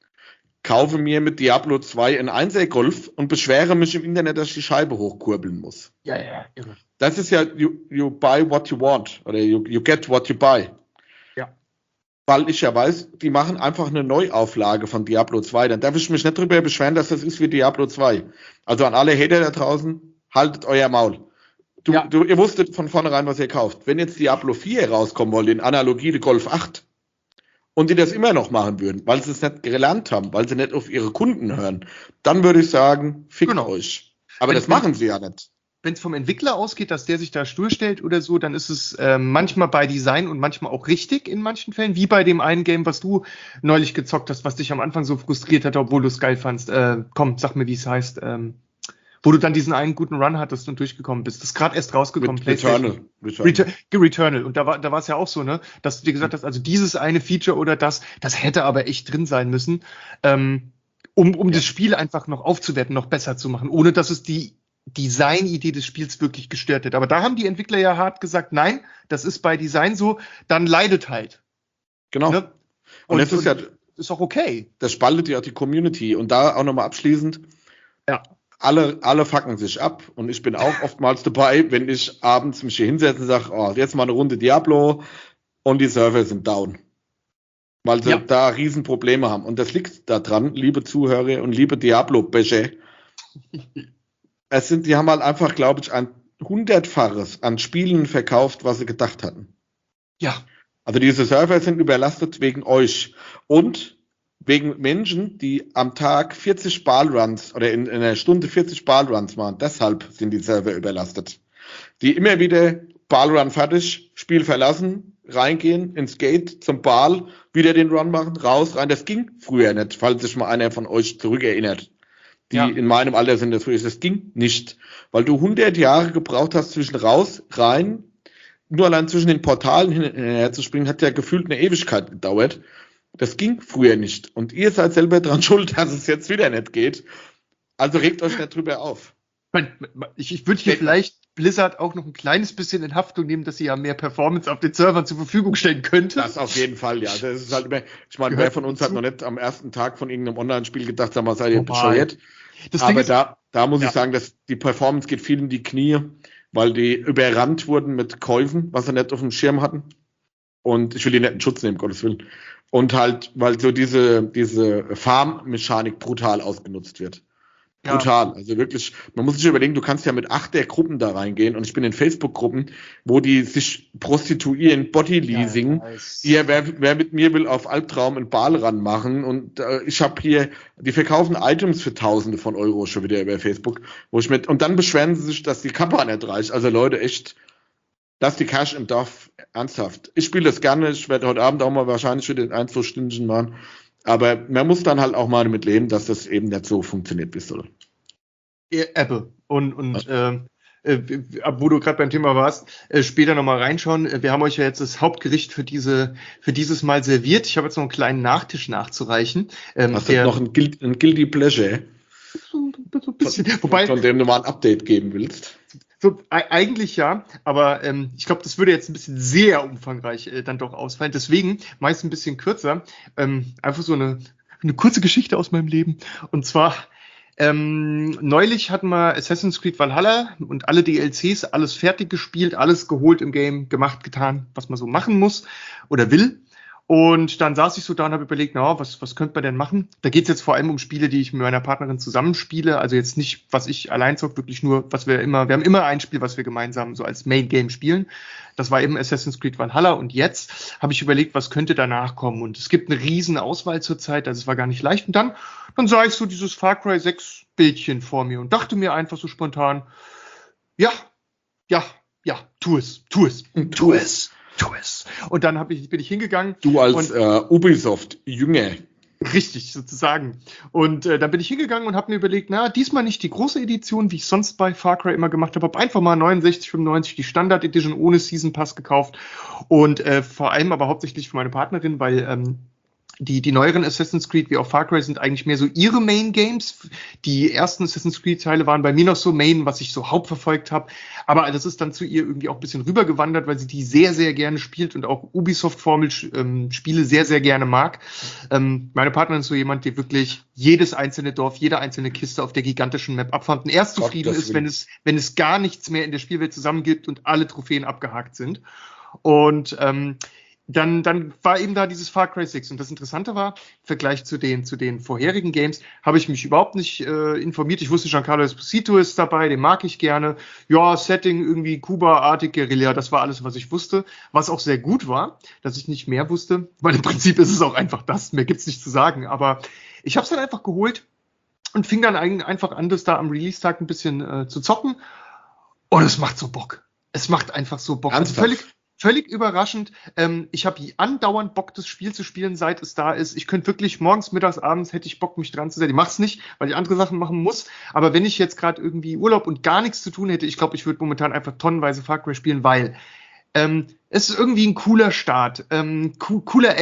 kaufe mir mit Diablo zwei einen Einser-Golf und beschwere mich im Internet, dass ich die Scheibe hochkurbeln muss. Ja, ja, irre. Das ist ja, you, you buy what you want oder you, you get what you buy. Ja. Weil ich ja weiß, die machen einfach eine Neuauflage von Diablo zwei. Dann darf ich mich nicht darüber beschweren, dass das ist wie Diablo zwei. Also an alle Hater da draußen, haltet euer Maul. Du, Ja. du, ihr wusstet von vornherein, was ihr kauft. Wenn jetzt Diablo vier rauskommen wollte, in Analogie der Golf acht, und die das immer noch machen würden, weil sie es nicht gelernt haben, weil sie nicht auf ihre Kunden hören, dann würde ich sagen, fickt Genau. euch. Aber Wenn- das machen sie ja nicht. Wenn es vom Entwickler ausgeht, dass der sich da stur stellt oder so, dann ist es äh, manchmal bei Design und manchmal auch richtig in manchen Fällen, wie bei dem einen Game, was du neulich gezockt hast, was dich am Anfang so frustriert hat, obwohl du es geil fandst. Äh, komm, sag mir, wie es heißt. Ähm, wo du dann diesen einen guten Run hattest und durchgekommen bist. Das ist gerade erst rausgekommen. Mit PlayStation. Returnal. Returnal. Retur Returnal. Und da war da war es ja auch so, ne, dass du dir gesagt hast, also dieses eine Feature oder das, das hätte aber echt drin sein müssen, ähm, um, um Ja. das Spiel einfach noch aufzuwerten, noch besser zu machen, ohne dass es die Designidee des Spiels wirklich gestört hat. Aber da haben die Entwickler ja hart gesagt, nein, das ist bei Design so, dann leidet halt. Genau. Ne? Und, das ist ja, ist auch okay. das spaltet ja die Community. Und da auch nochmal abschließend, Ja. alle, alle fucken sich ab. Und ich bin auch oftmals dabei, wenn ich abends mich hier hinsetze und sage, oh, jetzt mal eine Runde Diablo und die Server sind down. Weil sie Ja. da Riesenprobleme haben. Und das liegt daran, liebe Zuhörer und liebe Diablo-Bäche. Es sind, die haben halt einfach, glaube ich, ein hundertfaches an Spielen verkauft, was sie gedacht hatten. Ja. Also diese Server sind überlastet wegen euch und wegen Menschen, die am Tag vierzig Ballruns oder in, in einer Stunde vierzig Ballruns machen. Deshalb sind die Server überlastet. Die immer wieder Ballrun fertig, Spiel verlassen, reingehen ins Gate zum Ball, wieder den Run machen, raus, rein. Das ging früher nicht, falls sich mal einer von euch zurückerinnert. Die Ja. in meinem Alter sind das früher. Das ging nicht, weil du hundert Jahre gebraucht hast zwischen raus, rein. Nur allein zwischen den Portalen hin und her zu springen, hat ja gefühlt eine Ewigkeit gedauert. Das ging früher nicht. Und ihr seid selber dran schuld, dass es jetzt wieder nicht geht. Also regt euch nicht drüber auf. Ich, ich würde hier vielleicht Blizzard auch noch ein kleines bisschen in Haftung nehmen, dass sie ja mehr Performance auf den Servern zur Verfügung stellen könnte. Das auf jeden Fall, ja. Das ist halt immer, ich meine, wer von uns hat noch nicht am ersten Tag von irgendeinem Online-Spiel gedacht, sag mal, seid ihr bescheuert? Das Aber ist, da, da muss ja. ich sagen, dass die Performance geht viel in die Knie, weil die überrannt wurden mit Käufen, was sie nicht auf dem Schirm hatten. Und ich will die nicht in Schutz nehmen, Gottes Willen. Und halt, weil so diese, diese Farm-Mechanik brutal ausgenutzt wird. Ja. Brutal. Also wirklich, man muss sich überlegen, du kannst ja mit acht der Gruppen da reingehen und ich bin in Facebook-Gruppen, wo die sich prostituieren, Bodyleasing. Ja, weiß. Hier, wer, wer mit mir will auf Albtraum einen Ball ranmachen und äh, ich habe hier, die verkaufen Items für Tausende von Euro schon wieder über Facebook, wo ich mit, und dann beschweren sie sich, dass die Kappa nicht reicht. Also Leute, echt, lass die Cash im Dorf, ernsthaft. Ich spiele das gerne, ich werde heute Abend auch mal wahrscheinlich wieder ein, zwei Stündchen machen. Aber man muss dann halt auch mal damit leben, dass das eben nicht so funktioniert, wie es soll. Apple. Und, und äh, äh, wo du gerade beim Thema warst, äh, später nochmal reinschauen. Wir haben euch ja jetzt das Hauptgericht für diese für dieses Mal serviert. Ich habe jetzt noch einen kleinen Nachtisch nachzureichen. Ähm, Hast du der, noch ein, Guil- ein Guilty Pleasure, so, so ein bisschen, von, wobei, von dem du mal ein Update geben willst? so, e- eigentlich ja, aber ähm, ich glaube, das würde jetzt ein bisschen sehr umfangreich äh, dann doch ausfallen. Deswegen meist ein bisschen kürzer. Ähm, einfach so eine, eine kurze Geschichte aus meinem Leben. Und zwar ähm, neulich hatten wir Assassin's Creed Valhalla und alle D L Cs, alles fertig gespielt, alles geholt im Game, gemacht, getan, was man so machen muss oder will. Und dann saß ich so da und habe überlegt, na, was, was könnte man denn machen? Da geht es jetzt vor allem um Spiele, die ich mit meiner Partnerin zusammenspiele. Also jetzt nicht, was ich allein zocke, wirklich nur, was wir immer, wir haben immer ein Spiel, was wir gemeinsam so als Main Game spielen. Das war eben Assassin's Creed Valhalla. Und jetzt habe ich überlegt, was könnte danach kommen? Und es gibt eine riesen Auswahl zurzeit, also es war gar nicht leicht. Und dann, dann sah ich so dieses Far Cry sechs Bildchen vor mir und dachte mir einfach so spontan, ja, ja, ja, tu es, tu es, tu es. Tu es. Und dann hab ich, bin ich hingegangen. Du als und, äh, Ubisoft-Jünger. Richtig, sozusagen. Und äh, dann bin ich hingegangen und habe mir überlegt, na, diesmal nicht die große Edition, wie ich sonst bei Far Cry immer gemacht habe, habe einfach mal neunundsechzig fünfundneunzig die Standard Edition ohne Season Pass gekauft und äh, vor allem aber hauptsächlich für meine Partnerin, weil ähm, Die, die neueren Assassin's Creed wie auch Far Cry sind eigentlich mehr so ihre Main-Games. Die ersten Assassin's Creed-Teile waren bei mir noch so Main, was ich so hauptverfolgt habe. Aber das ist dann zu ihr irgendwie auch ein bisschen rübergewandert, weil sie die sehr, sehr gerne spielt und auch Ubisoft-Formel-Spiele ähm, sehr, sehr gerne mag. Ähm, meine Partnerin ist so jemand, der wirklich jedes einzelne Dorf, jede einzelne Kiste auf der gigantischen Map abfahrt und erst zufrieden ist, wenn es, wenn es gar nichts mehr in der Spielwelt zusammen gibt und alle Trophäen abgehakt sind. Und ähm, Dann, dann war eben da dieses Far Cry sechs. Und das Interessante war, im Vergleich zu den, zu den vorherigen Games, habe ich mich überhaupt nicht äh, informiert. Ich wusste, Giancarlo Esposito ist dabei, den mag ich gerne. Ja, Setting irgendwie Kuba-artig, Guerilla, das war alles, was ich wusste. Was auch sehr gut war, dass ich nicht mehr wusste, weil im Prinzip ist es auch einfach das. Mehr gibt's nicht zu sagen. Aber ich habe es dann einfach geholt und fing dann einfach an, das da am Release-Tag ein bisschen äh, zu zocken. Und es macht so Bock. Es macht einfach so Bock. Also völlig Völlig überraschend. Ähm, ich habe andauernd Bock, das Spiel zu spielen, seit es da ist. Ich könnte wirklich morgens, mittags, abends hätte ich Bock, mich dran zu setzen. Ich mache es nicht, weil ich andere Sachen machen muss. Aber wenn ich jetzt gerade irgendwie Urlaub und gar nichts zu tun hätte, ich glaube, ich würde momentan einfach tonnenweise Far Cry spielen, weil ähm, es ist irgendwie ein cooler Start. Ähm, co- cooler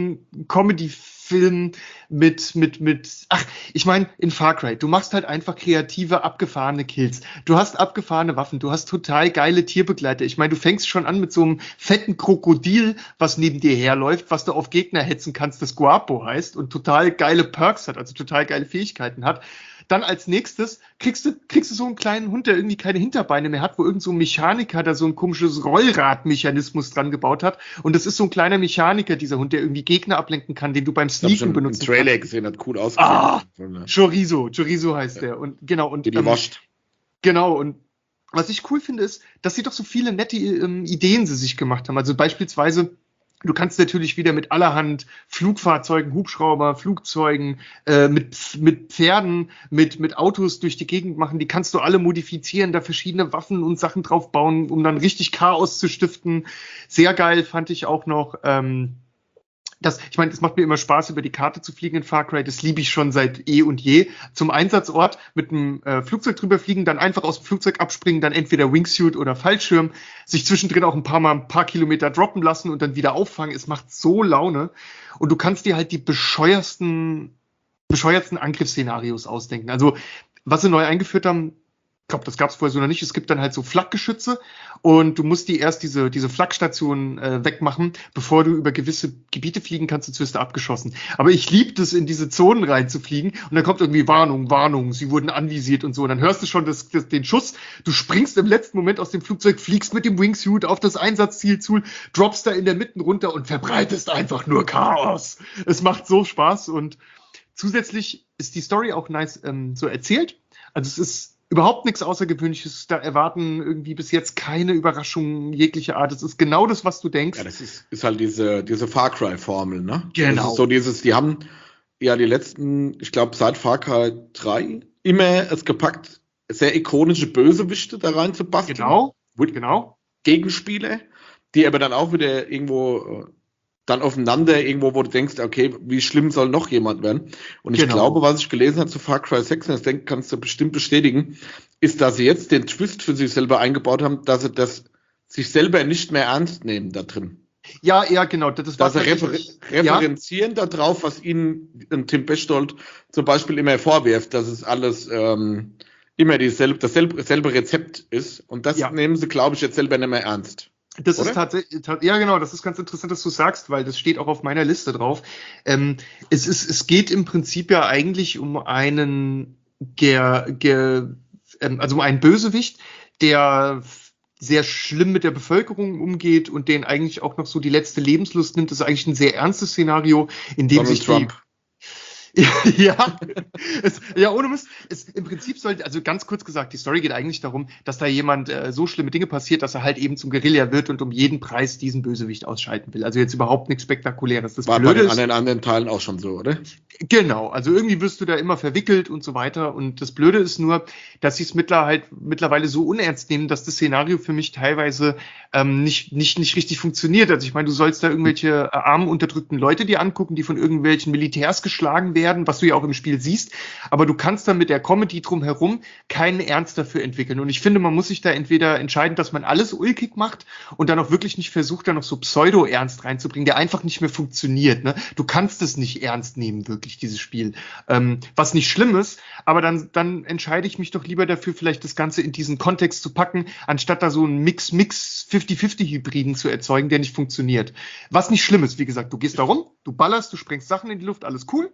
Action-Comedy-Film mit, mit, mit, ach, ich meine, in Far Cry, du machst halt einfach kreative, abgefahrene Kills. Du hast abgefahrene Waffen, du hast total geile Tierbegleiter. Ich meine, du fängst schon an mit so einem fetten Krokodil, was neben dir herläuft, was du auf Gegner hetzen kannst, das Guapo heißt und total geile Perks hat, also total geile Fähigkeiten hat. Dann als nächstes kriegst du, kriegst du so einen kleinen Hund, der irgendwie keine Hinterbeine mehr hat, wo irgend so ein Mechaniker da so ein komisches Rollradmechanismus dran gebaut hat. Und das ist so ein kleiner Mechaniker, dieser Hund, der irgendwie Gegner ablenken kann, den du beim Sneaken benutzt. Ich habe schon im Trailer gesehen, hat cool ausgesehen. Ah, Chorizo, Chorizo heißt ja. der. Und genau, und die, die ähm, wascht. Genau, und was ich cool finde, ist, dass sie doch so viele nette ähm, Ideen sie sich gemacht haben. Also beispielsweise, du kannst natürlich wieder mit allerhand Flugfahrzeugen, Hubschrauber, Flugzeugen, äh, mit, mit Pferden, mit, mit Autos durch die Gegend machen. Die kannst du alle modifizieren, da verschiedene Waffen und Sachen drauf bauen, um dann richtig Chaos zu stiften. Sehr geil fand ich auch noch, ähm, das, ich meine, es macht mir immer Spaß, über die Karte zu fliegen in Far Cry. Das liebe ich schon seit eh und je. Zum Einsatzort mit einem äh, Flugzeug drüber fliegen, dann einfach aus dem Flugzeug abspringen, dann entweder Wingsuit oder Fallschirm, sich zwischendrin auch ein paar Mal ein paar Kilometer droppen lassen und dann wieder auffangen. Es macht so Laune. Und du kannst dir halt die bescheuersten, bescheuertsten Angriffsszenarios ausdenken. Also, was sie neu eingeführt haben, ich glaube, das gab es vorher so noch nicht. Es gibt dann halt so Flakgeschütze und du musst die erst diese diese Flakstationen äh, wegmachen, bevor du über gewisse Gebiete fliegen kannst, sonst wirst du abgeschossen. Aber ich liebe es, in diese Zonen reinzufliegen und dann kommt irgendwie Warnung, Warnung, sie wurden anvisiert und so. Und dann hörst du schon das, das, den Schuss, du springst im letzten Moment aus dem Flugzeug, fliegst mit dem Wingsuit auf das Einsatzziel zu, droppst da in der Mitte runter und verbreitest einfach nur Chaos. Es macht so Spaß und zusätzlich ist die Story auch nice ähm, so erzählt. Also es ist überhaupt nichts Außergewöhnliches, da erwarten irgendwie bis jetzt keine Überraschungen jeglicher Art. Es ist genau das, was du denkst. Ja, das ist, ist halt diese, diese Far Cry-Formel, ne? Genau. Das ist so dieses, die haben ja die letzten, ich glaube seit Far Cry drei immer es gepackt, sehr ikonische Bösewichte da rein zu basteln. Genau, genau. Gegenspiele, die aber dann auch wieder irgendwo dann aufeinander irgendwo, wo du denkst, okay, wie schlimm soll noch jemand werden? Und ich genau. glaube, was ich gelesen habe zu Far Cry sechs, und das denke, kannst du bestimmt bestätigen, ist, dass sie jetzt den Twist für sich selber eingebaut haben, dass sie das sich selber nicht mehr ernst nehmen da drin. Ja, ja, genau. Das dass sie refer- referenzieren ja? darauf, was ihnen Tim Bechtold zum Beispiel immer vorwirft, dass es alles ähm, immer dieselbe, dasselbe, dasselbe Rezept ist. Und das ja. nehmen sie, glaube ich, jetzt selber nicht mehr ernst. Das Oder? ist tatsächlich, ja genau, das ist ganz interessant, dass du sagst, weil das steht auch auf meiner Liste drauf. Ähm, es ist, es geht im Prinzip ja eigentlich um einen, ger, ger, ähm, also um einen Bösewicht, der sehr schlimm mit der Bevölkerung umgeht und den eigentlich auch noch so die letzte Lebenslust nimmt. Das ist eigentlich ein sehr ernstes Szenario, in dem Donald sich Trump. die Ja, es, ja, ohne Mist. Es, im Prinzip sollte, also ganz kurz gesagt, die Story geht eigentlich darum, dass da jemand äh, so schlimme Dinge passiert, dass er halt eben zum Guerilla wird und um jeden Preis diesen Bösewicht ausschalten will. Also jetzt überhaupt nichts Spektakuläres. Das War Blöde bei den ist, anderen, anderen Teilen auch schon so, oder? genau, also irgendwie wirst du da immer verwickelt und so weiter. Und das Blöde ist nur, dass sie es mittler halt, mittlerweile so unernst nehmen, dass das Szenario für mich teilweise ähm, nicht, nicht, nicht richtig funktioniert. Also ich meine, du sollst da irgendwelche äh, armen, unterdrückten Leute dir angucken, die von irgendwelchen Militärs geschlagen werden, was du ja auch im Spiel siehst. Aber du kannst dann mit der Comedy drumherum keinen Ernst dafür entwickeln. Und ich finde, man muss sich da entweder entscheiden, dass man alles ulkig macht und dann auch wirklich nicht versucht, da noch so Pseudo-Ernst reinzubringen, der einfach nicht mehr funktioniert. Ne? Du kannst es nicht ernst nehmen, wirklich, dieses Spiel. Ähm, was nicht schlimm ist, aber dann, dann entscheide ich mich doch lieber dafür, vielleicht das Ganze in diesen Kontext zu packen, anstatt da so einen Mix-Mix fünfzig fünfzig Hybriden zu erzeugen, der nicht funktioniert. Was nicht schlimm ist, wie gesagt, du gehst da rum, du ballerst, du sprengst Sachen in die Luft, alles cool,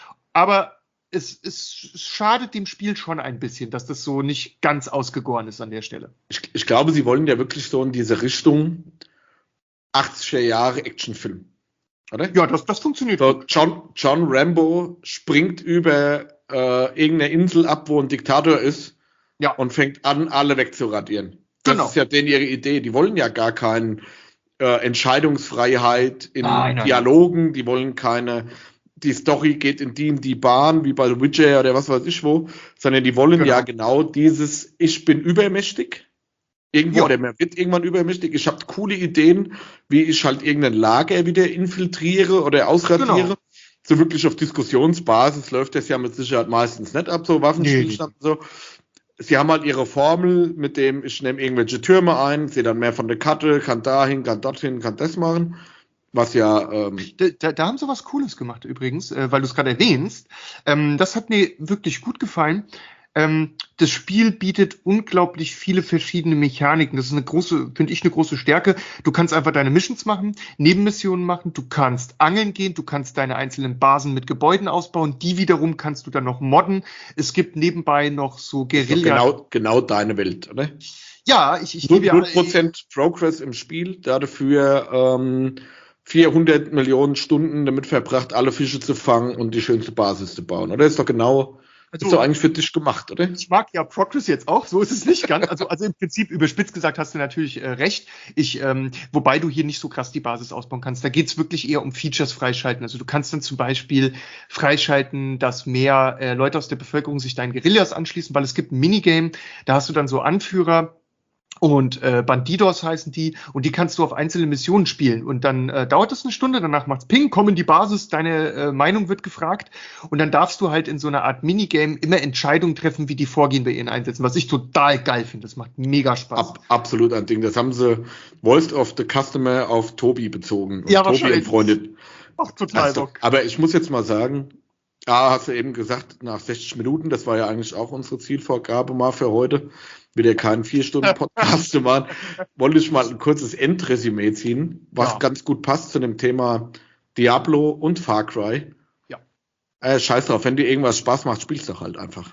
aber es, es schadet dem Spiel schon ein bisschen, dass das so nicht ganz ausgegoren ist an der Stelle. Ich, ich glaube, sie wollen ja wirklich so in diese Richtung achtziger Jahre Actionfilm, oder? Ja, das, das funktioniert So, gut. John, John Rambo springt über äh, irgendeine Insel ab, wo ein Diktator ist, Ja. und fängt an, alle wegzuradieren. Das Genau. ist ja denen ihre Idee. Die wollen ja gar keine äh, Entscheidungsfreiheit in Nein, nein, Dialogen, die wollen keine, die Story geht in die in die Bahn, wie bei The Witcher oder was weiß ich wo, sondern die wollen Genau. ja genau dieses, ich bin übermächtig, irgendwo, Ja. oder man wird irgendwann übermächtig, ich habe coole Ideen, wie ich halt irgendein Lager wieder infiltriere oder ausradiere. Genau. So wirklich auf Diskussionsbasis läuft das ja mit Sicherheit meistens nicht ab, so Waffenstillstand und so. Sie haben halt ihre Formel, mit dem ich nehme irgendwelche Türme ein, sehe dann mehr von der Karte, kann dahin, kann dorthin, kann das machen. Was ja. Ähm Da, da, da haben sie was Cooles gemacht übrigens, äh, weil du es gerade erwähnst. Ähm, das hat mir wirklich gut gefallen. Ähm, das Spiel bietet unglaublich viele verschiedene Mechaniken. Das ist eine große, finde ich, eine große Stärke. Du kannst einfach deine Missions machen, Nebenmissionen machen, du kannst angeln gehen, du kannst deine einzelnen Basen mit Gebäuden ausbauen, die wiederum kannst du dann noch modden. Es gibt nebenbei noch so Guerilla. Genau, genau deine Welt, oder? Ja, ich, ich null gebe ja. Prozent Progress im Spiel, dafür ähm, vierhundert Millionen Stunden damit verbracht, alle Fische zu fangen und die schönste Basis zu bauen. Oder ist doch genau. Also, ist doch eigentlich für dich gemacht, oder? Ich mag ja Progress jetzt auch, so ist es nicht ganz. Also, also im Prinzip überspitzt gesagt hast du natürlich äh, recht. Ich, ähm, wobei du hier nicht so krass die Basis ausbauen kannst. Da geht's wirklich eher um Features freischalten. Also du kannst dann zum Beispiel freischalten, dass mehr äh, Leute aus der Bevölkerung sich deinen Guerillas anschließen, weil es gibt ein Minigame, da hast du dann so Anführer. Und äh, Bandidos heißen die, und die kannst du auf einzelne Missionen spielen. Und dann äh, dauert das eine Stunde, danach macht's Ping, komm in die Basis, deine äh, Meinung wird gefragt. Und dann darfst du halt in so einer Art Minigame immer Entscheidungen treffen, wie die vorgehen bei ihren Einsätzen, was ich total geil finde. Das macht mega Spaß. Ab, absolut ein Ding. Das haben sie Voice of the Customer auf Tobi bezogen. Und Ja, Tobi wahrscheinlich. entfreundet. Ach, total Also, Bock. aber ich muss jetzt mal sagen, A, hast du eben gesagt, nach sechzig Minuten, das war ja eigentlich auch unsere Zielvorgabe mal für heute, wieder keinen vier Stunden Podcast zu machen, wollte ich mal ein kurzes Endresümee ziehen, was Ja. ganz gut passt zu dem Thema Diablo und Far Cry. Ja. Äh, scheiß drauf, wenn dir irgendwas Spaß macht, spielst doch halt einfach.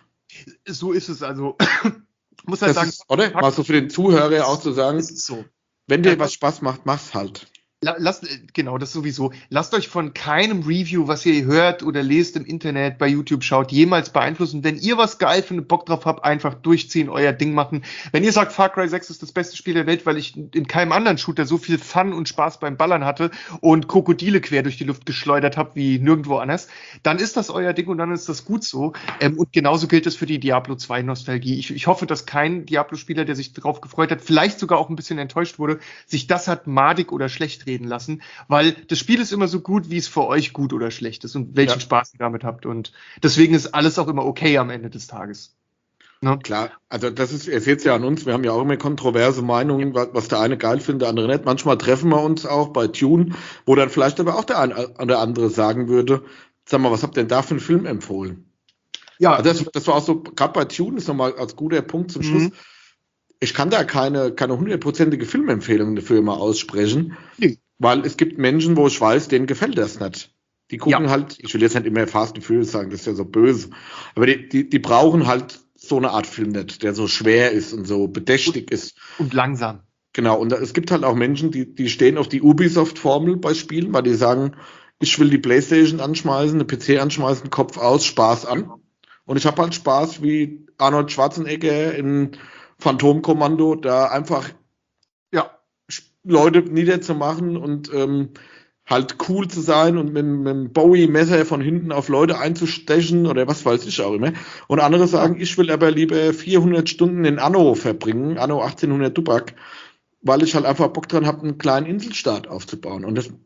So ist es also. Ich muss halt Das sagen, ist, oder? Mal so für den Zuhörer auch zu sagen, es ist so. wenn dir Ja, was Spaß macht, mach's halt. La- Lasst, äh, genau, das sowieso. Lasst euch von keinem Review, was ihr hört oder lest im Internet, bei YouTube schaut, jemals beeinflussen. Wenn ihr was geil findet, Bock drauf habt, einfach durchziehen, euer Ding machen. Wenn ihr sagt, Far Cry sechs ist das beste Spiel der Welt, weil ich in keinem anderen Shooter so viel Fun und Spaß beim Ballern hatte und Krokodile quer durch die Luft geschleudert habe wie nirgendwo anders, dann ist das euer Ding und dann ist das gut so. Ähm, und genauso gilt es für die Diablo zwei Nostalgie. Ich, ich hoffe, dass kein Diablo-Spieler, der sich darauf gefreut hat, vielleicht sogar auch ein bisschen enttäuscht wurde, sich das hat madig oder schlecht reden lassen, weil das Spiel ist immer so gut, wie es für euch gut oder schlecht ist und welchen Ja. Spaß ihr damit habt. Und deswegen ist alles auch immer okay am Ende des Tages. Ne? Klar, also das ist, ihr seht es ja an uns, wir haben ja auch immer kontroverse Meinungen, was, was der eine geil findet, der andere nicht. Manchmal treffen wir uns auch bei Tune, wo dann vielleicht aber auch der eine oder andere sagen würde, sag mal, was habt ihr denn da für einen Film empfohlen? Ja, Also das, das war auch so, gerade bei Tune ist nochmal als guter Punkt zum Schluss. Mhm. Ich kann da keine, keine hundertprozentige Filmempfehlung dafür immer aussprechen, Nee. weil es gibt Menschen, wo ich weiß, denen gefällt das nicht. Die gucken Ja. halt, ich will jetzt nicht immer Fast and Furious sagen, das ist ja so böse, aber die, die, die brauchen halt so eine Art Film nicht, der so schwer ist und so bedächtig ist. Und langsam. Genau, und es gibt halt auch Menschen, die, die stehen auf die Ubisoft-Formel bei Spielen, weil die sagen, ich will die Playstation anschmeißen, eine P C anschmeißen, Kopf aus, Spaß an. Und ich habe halt Spaß, wie Arnold Schwarzenegger in Phantomkommando, da einfach ja, Leute niederzumachen und ähm, halt cool zu sein und mit, mit einem Bowie-Messer von hinten auf Leute einzustechen oder was weiß ich auch immer. Und andere sagen, ich will aber lieber vierhundert Stunden in Anno verbringen, Anno achtzehnhundert Dubak, weil ich halt einfach Bock dran habe, einen kleinen Inselstaat aufzubauen. Und das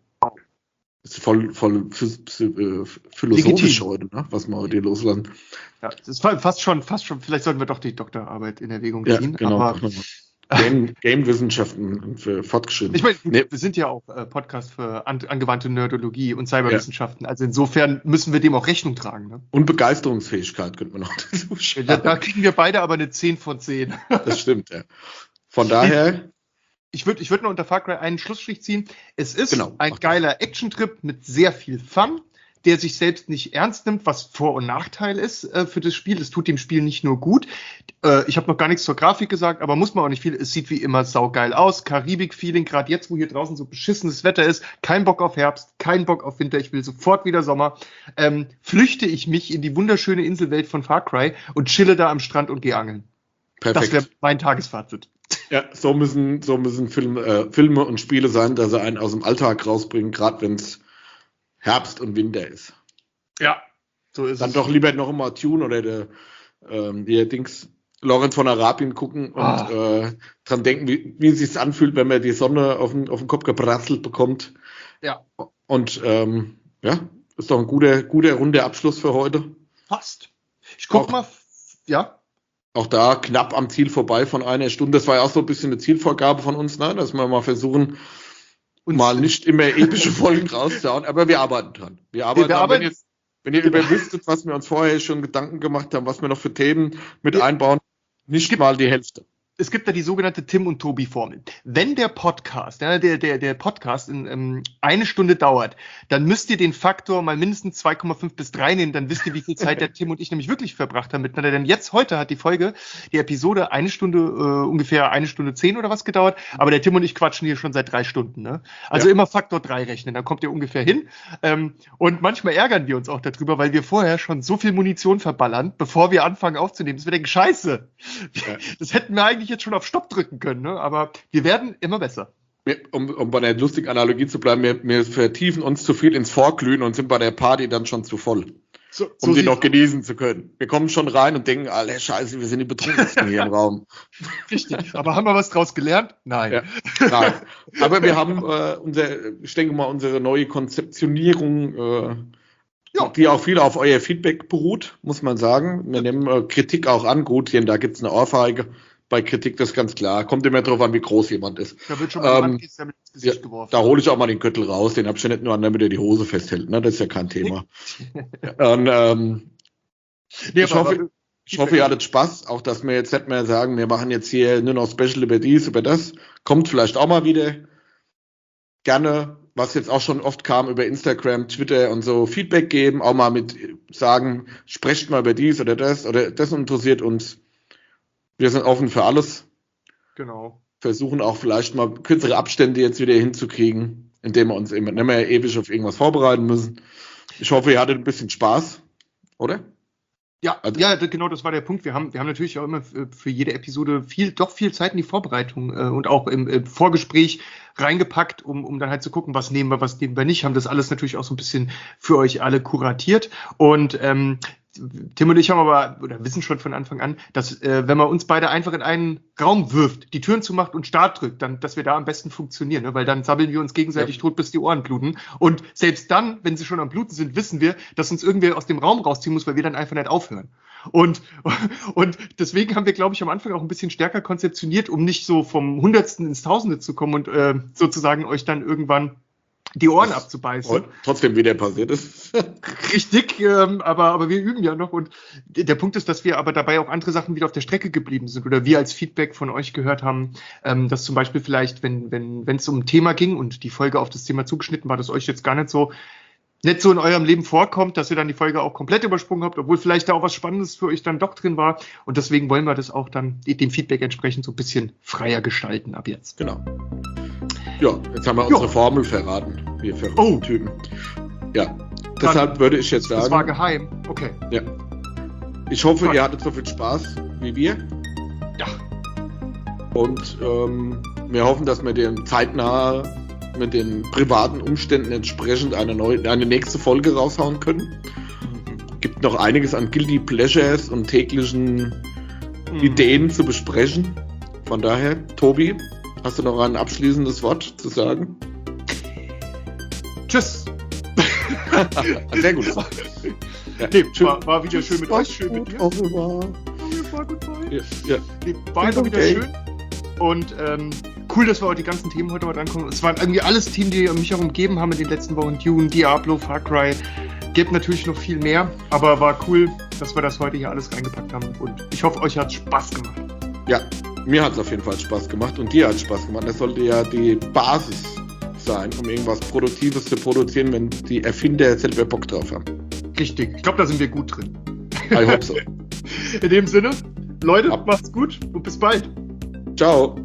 ist voll, voll philosophisch heute, ne? Was wir heute loslassen. Ja, das ist fast schon, fast schon, vielleicht sollten wir doch die Doktorarbeit in Erwägung ziehen. Ja, genau. Aber Game, Game-Wissenschaften für Fortgeschritten. Ich meine, nee. Wir sind ja auch äh, Podcast für an, angewandte Nerdologie und Cyberwissenschaften. Ja. Also insofern müssen wir dem auch Rechnung tragen. Ne? Und Begeisterungsfähigkeit könnte man noch dazu schreiben. Da, da kriegen wir beide aber eine zehn von zehn. Das stimmt, ja. Von daher... Ich würde ich würd noch unter Far Cry einen Schlussstrich ziehen. Es ist genau, ein geiler Action-Trip mit sehr viel Fun, der sich selbst nicht ernst nimmt, was Vor- und Nachteil ist äh, für das Spiel. Es tut dem Spiel nicht nur gut. Äh, ich habe noch gar nichts zur Grafik gesagt, aber muss man auch nicht viel. Es sieht wie immer saugeil aus. Karibik-Feeling, gerade jetzt, wo hier draußen so beschissenes Wetter ist. Kein Bock auf Herbst, kein Bock auf Winter. Ich will sofort wieder Sommer. Ähm, flüchte ich mich in die wunderschöne Inselwelt von Far Cry und chille da am Strand und gehe angeln. Perfekt. Das wäre mein Tagesfazit. Ja, so müssen, so müssen Film, äh, Filme und Spiele sein, dass sie einen aus dem Alltag rausbringen, gerade wenn es Herbst und Winter ist. Ja, so ist Dann es. Dann doch lieber noch mal Tune oder der, ähm, der Dings Lawrence von Arabien gucken und ah. äh, dran denken, wie, wie es sich anfühlt, wenn man die Sonne auf den, auf den Kopf gebratzelt bekommt. Ja. Und ähm, ja, ist doch ein guter, guter runder Abschluss für heute. Passt. Ich guck auch, mal, ja. Auch da knapp am Ziel vorbei von einer Stunde. Das war ja auch so ein bisschen eine Zielvorgabe von uns, ne? Dass wir mal versuchen, und mal nicht immer epische Folgen rauszuhauen, aber wir arbeiten dran. Wir arbeiten wir dran. Arbeiten, wenn, ihr, wenn ihr genau. überwüsstet, was wir uns vorher schon Gedanken gemacht haben, was wir noch für Themen mit ja. einbauen, nicht gibt, mal die Hälfte. Es gibt da die sogenannte Tim und Tobi Formel. Wenn der Podcast, ja, der, der, der Podcast in ähm, eine Stunde dauert, dann müsst ihr den Faktor mal mindestens zwei Komma fünf bis drei nehmen, dann wisst ihr, wie viel Zeit der Tim und ich nämlich wirklich verbracht haben miteinander. Denn jetzt, heute hat die Folge, die Episode eine Stunde, äh, ungefähr eine Stunde zehn oder was gedauert, aber der Tim und ich quatschen hier schon seit drei Stunden. Ne? Also ja. immer Faktor drei rechnen, dann kommt ihr ungefähr hin. Ähm, und manchmal ärgern wir uns auch darüber, weil wir vorher schon so viel Munition verballern, bevor wir anfangen aufzunehmen. Das wir denken, scheiße, ja. das hätten wir eigentlich jetzt schon auf Stopp drücken können, ne? Aber wir werden immer besser. Wir, um, um bei der lustigen Analogie zu bleiben, wir, wir vertiefen uns zu viel ins Vorglühen und sind bei der Party dann schon zu voll, so, um so sie noch genießen zu können. Wir kommen schon rein und denken, Alter, scheiße, wir sind die Betrunkensten hier im Raum. Richtig, aber haben wir was draus gelernt? Nein. Ja, nein. Aber wir haben, äh, unser, ich denke mal, unsere neue Konzeptionierung, äh, ja. die auch viel auf euer Feedback beruht, muss man sagen. Wir nehmen äh, Kritik auch an. Gut, hier und da gibt es eine Ohrfeige. Bei Kritik, das ist ganz klar. Kommt immer drauf an, wie groß jemand ist. Da wird schon mal ähm, ins Gesicht ja, geworfen. Da hole ich auch mal den Gürtel raus. Den habe ich ja nicht nur an, damit er die Hose festhält. Ne? Das ist ja kein Thema. Und, ähm, nee, ich, hoffe, ich hoffe, ihr hattet Spaß. Auch, dass wir jetzt nicht mehr sagen, wir machen jetzt hier nur noch Special über dies, über das. Kommt vielleicht auch mal wieder. Gerne, was jetzt auch schon oft kam, über Instagram, Twitter und so, Feedback geben. Auch mal mit sagen, sprecht mal über dies oder das. Oder das interessiert uns. Wir sind offen für alles. Genau. Versuchen auch vielleicht mal kürzere Abstände jetzt wieder hinzukriegen, indem wir uns eben nicht mehr ewig auf irgendwas vorbereiten müssen. Ich hoffe, ihr hattet ein bisschen Spaß, oder? Ja, also, ja, genau, das war der Punkt. Wir haben, wir haben natürlich auch immer für jede Episode viel, doch viel Zeit in die Vorbereitung äh, und auch im, im Vorgespräch reingepackt, um, um dann halt zu gucken, was nehmen wir, was nehmen wir nicht. Haben das alles natürlich auch so ein bisschen für euch alle kuratiert. Und ähm, Tim und ich haben aber, oder wissen schon von Anfang an, dass äh, wenn man uns beide einfach in einen Raum wirft, die Türen zumacht und Start drückt, dann, dass wir da am besten funktionieren, ne? Weil dann sabbeln wir uns gegenseitig ja. tot, bis die Ohren bluten. Und selbst dann, wenn sie schon am Bluten sind, wissen wir, dass uns irgendwer aus dem Raum rausziehen muss, weil wir dann einfach nicht aufhören. Und, und deswegen haben wir, glaube ich, am Anfang auch ein bisschen stärker konzeptioniert, um nicht so vom Hundertsten ins Tausende zu kommen und äh, sozusagen euch dann irgendwann die Ohren das abzubeißen. Trotzdem wieder passiert ist. Richtig, ähm, aber, aber wir üben ja noch. Und der Punkt ist, dass wir aber dabei auch andere Sachen wieder auf der Strecke geblieben sind oder wir als Feedback von euch gehört haben, ähm, dass zum Beispiel vielleicht, wenn wenn wenn es um ein Thema ging und die Folge auf das Thema zugeschnitten war, das euch jetzt gar nicht so nicht so in eurem Leben vorkommt, dass ihr dann die Folge auch komplett übersprungen habt, obwohl vielleicht da auch was Spannendes für euch dann doch drin war. Und deswegen wollen wir das auch dann dem Feedback entsprechend so ein bisschen freier gestalten ab jetzt. Genau. Ja, jetzt haben wir unsere jo. Formel verraten. Wir verrückten oh. Typen. Ja, deshalb würde ich jetzt sagen... Das war geheim, okay. Ja. Ich hoffe, Toll. ihr hattet so viel Spaß wie wir. Ja. Und ähm, wir hoffen, dass wir dem zeitnah mit den privaten Umständen entsprechend eine, neue, eine nächste Folge raushauen können. Gibt noch einiges an Guilty Pleasures und täglichen mhm. Ideen zu besprechen. Von daher, Tobi, hast du noch ein abschließendes Wort zu sagen? Tschüss. Sehr gut. Ja, nee, war, war wieder schön mit euch, schön mit dir. Au revoir. War gut bei euch. Ja, ja. Nee, war einfach wieder okay. schön. Und ähm, cool, dass wir heute die ganzen Themen heute mal drankommen. Es waren irgendwie alles Themen, die mich auch umgeben haben in den letzten Wochen. Dune, Diablo, Far Cry. Gibt natürlich noch viel mehr, aber war cool, dass wir das heute hier alles reingepackt haben. Und ich hoffe, euch hat es Spaß gemacht. Ja, mir hat es auf jeden Fall Spaß gemacht und dir hat es Spaß gemacht. Das sollte ja die Basis sein, um irgendwas Produktives zu produzieren, wenn die Erfinder selber Bock drauf haben. Richtig, ich glaube, da sind wir gut drin. I hope so. In dem Sinne, Leute, Ab. macht's gut und bis bald. Ciao.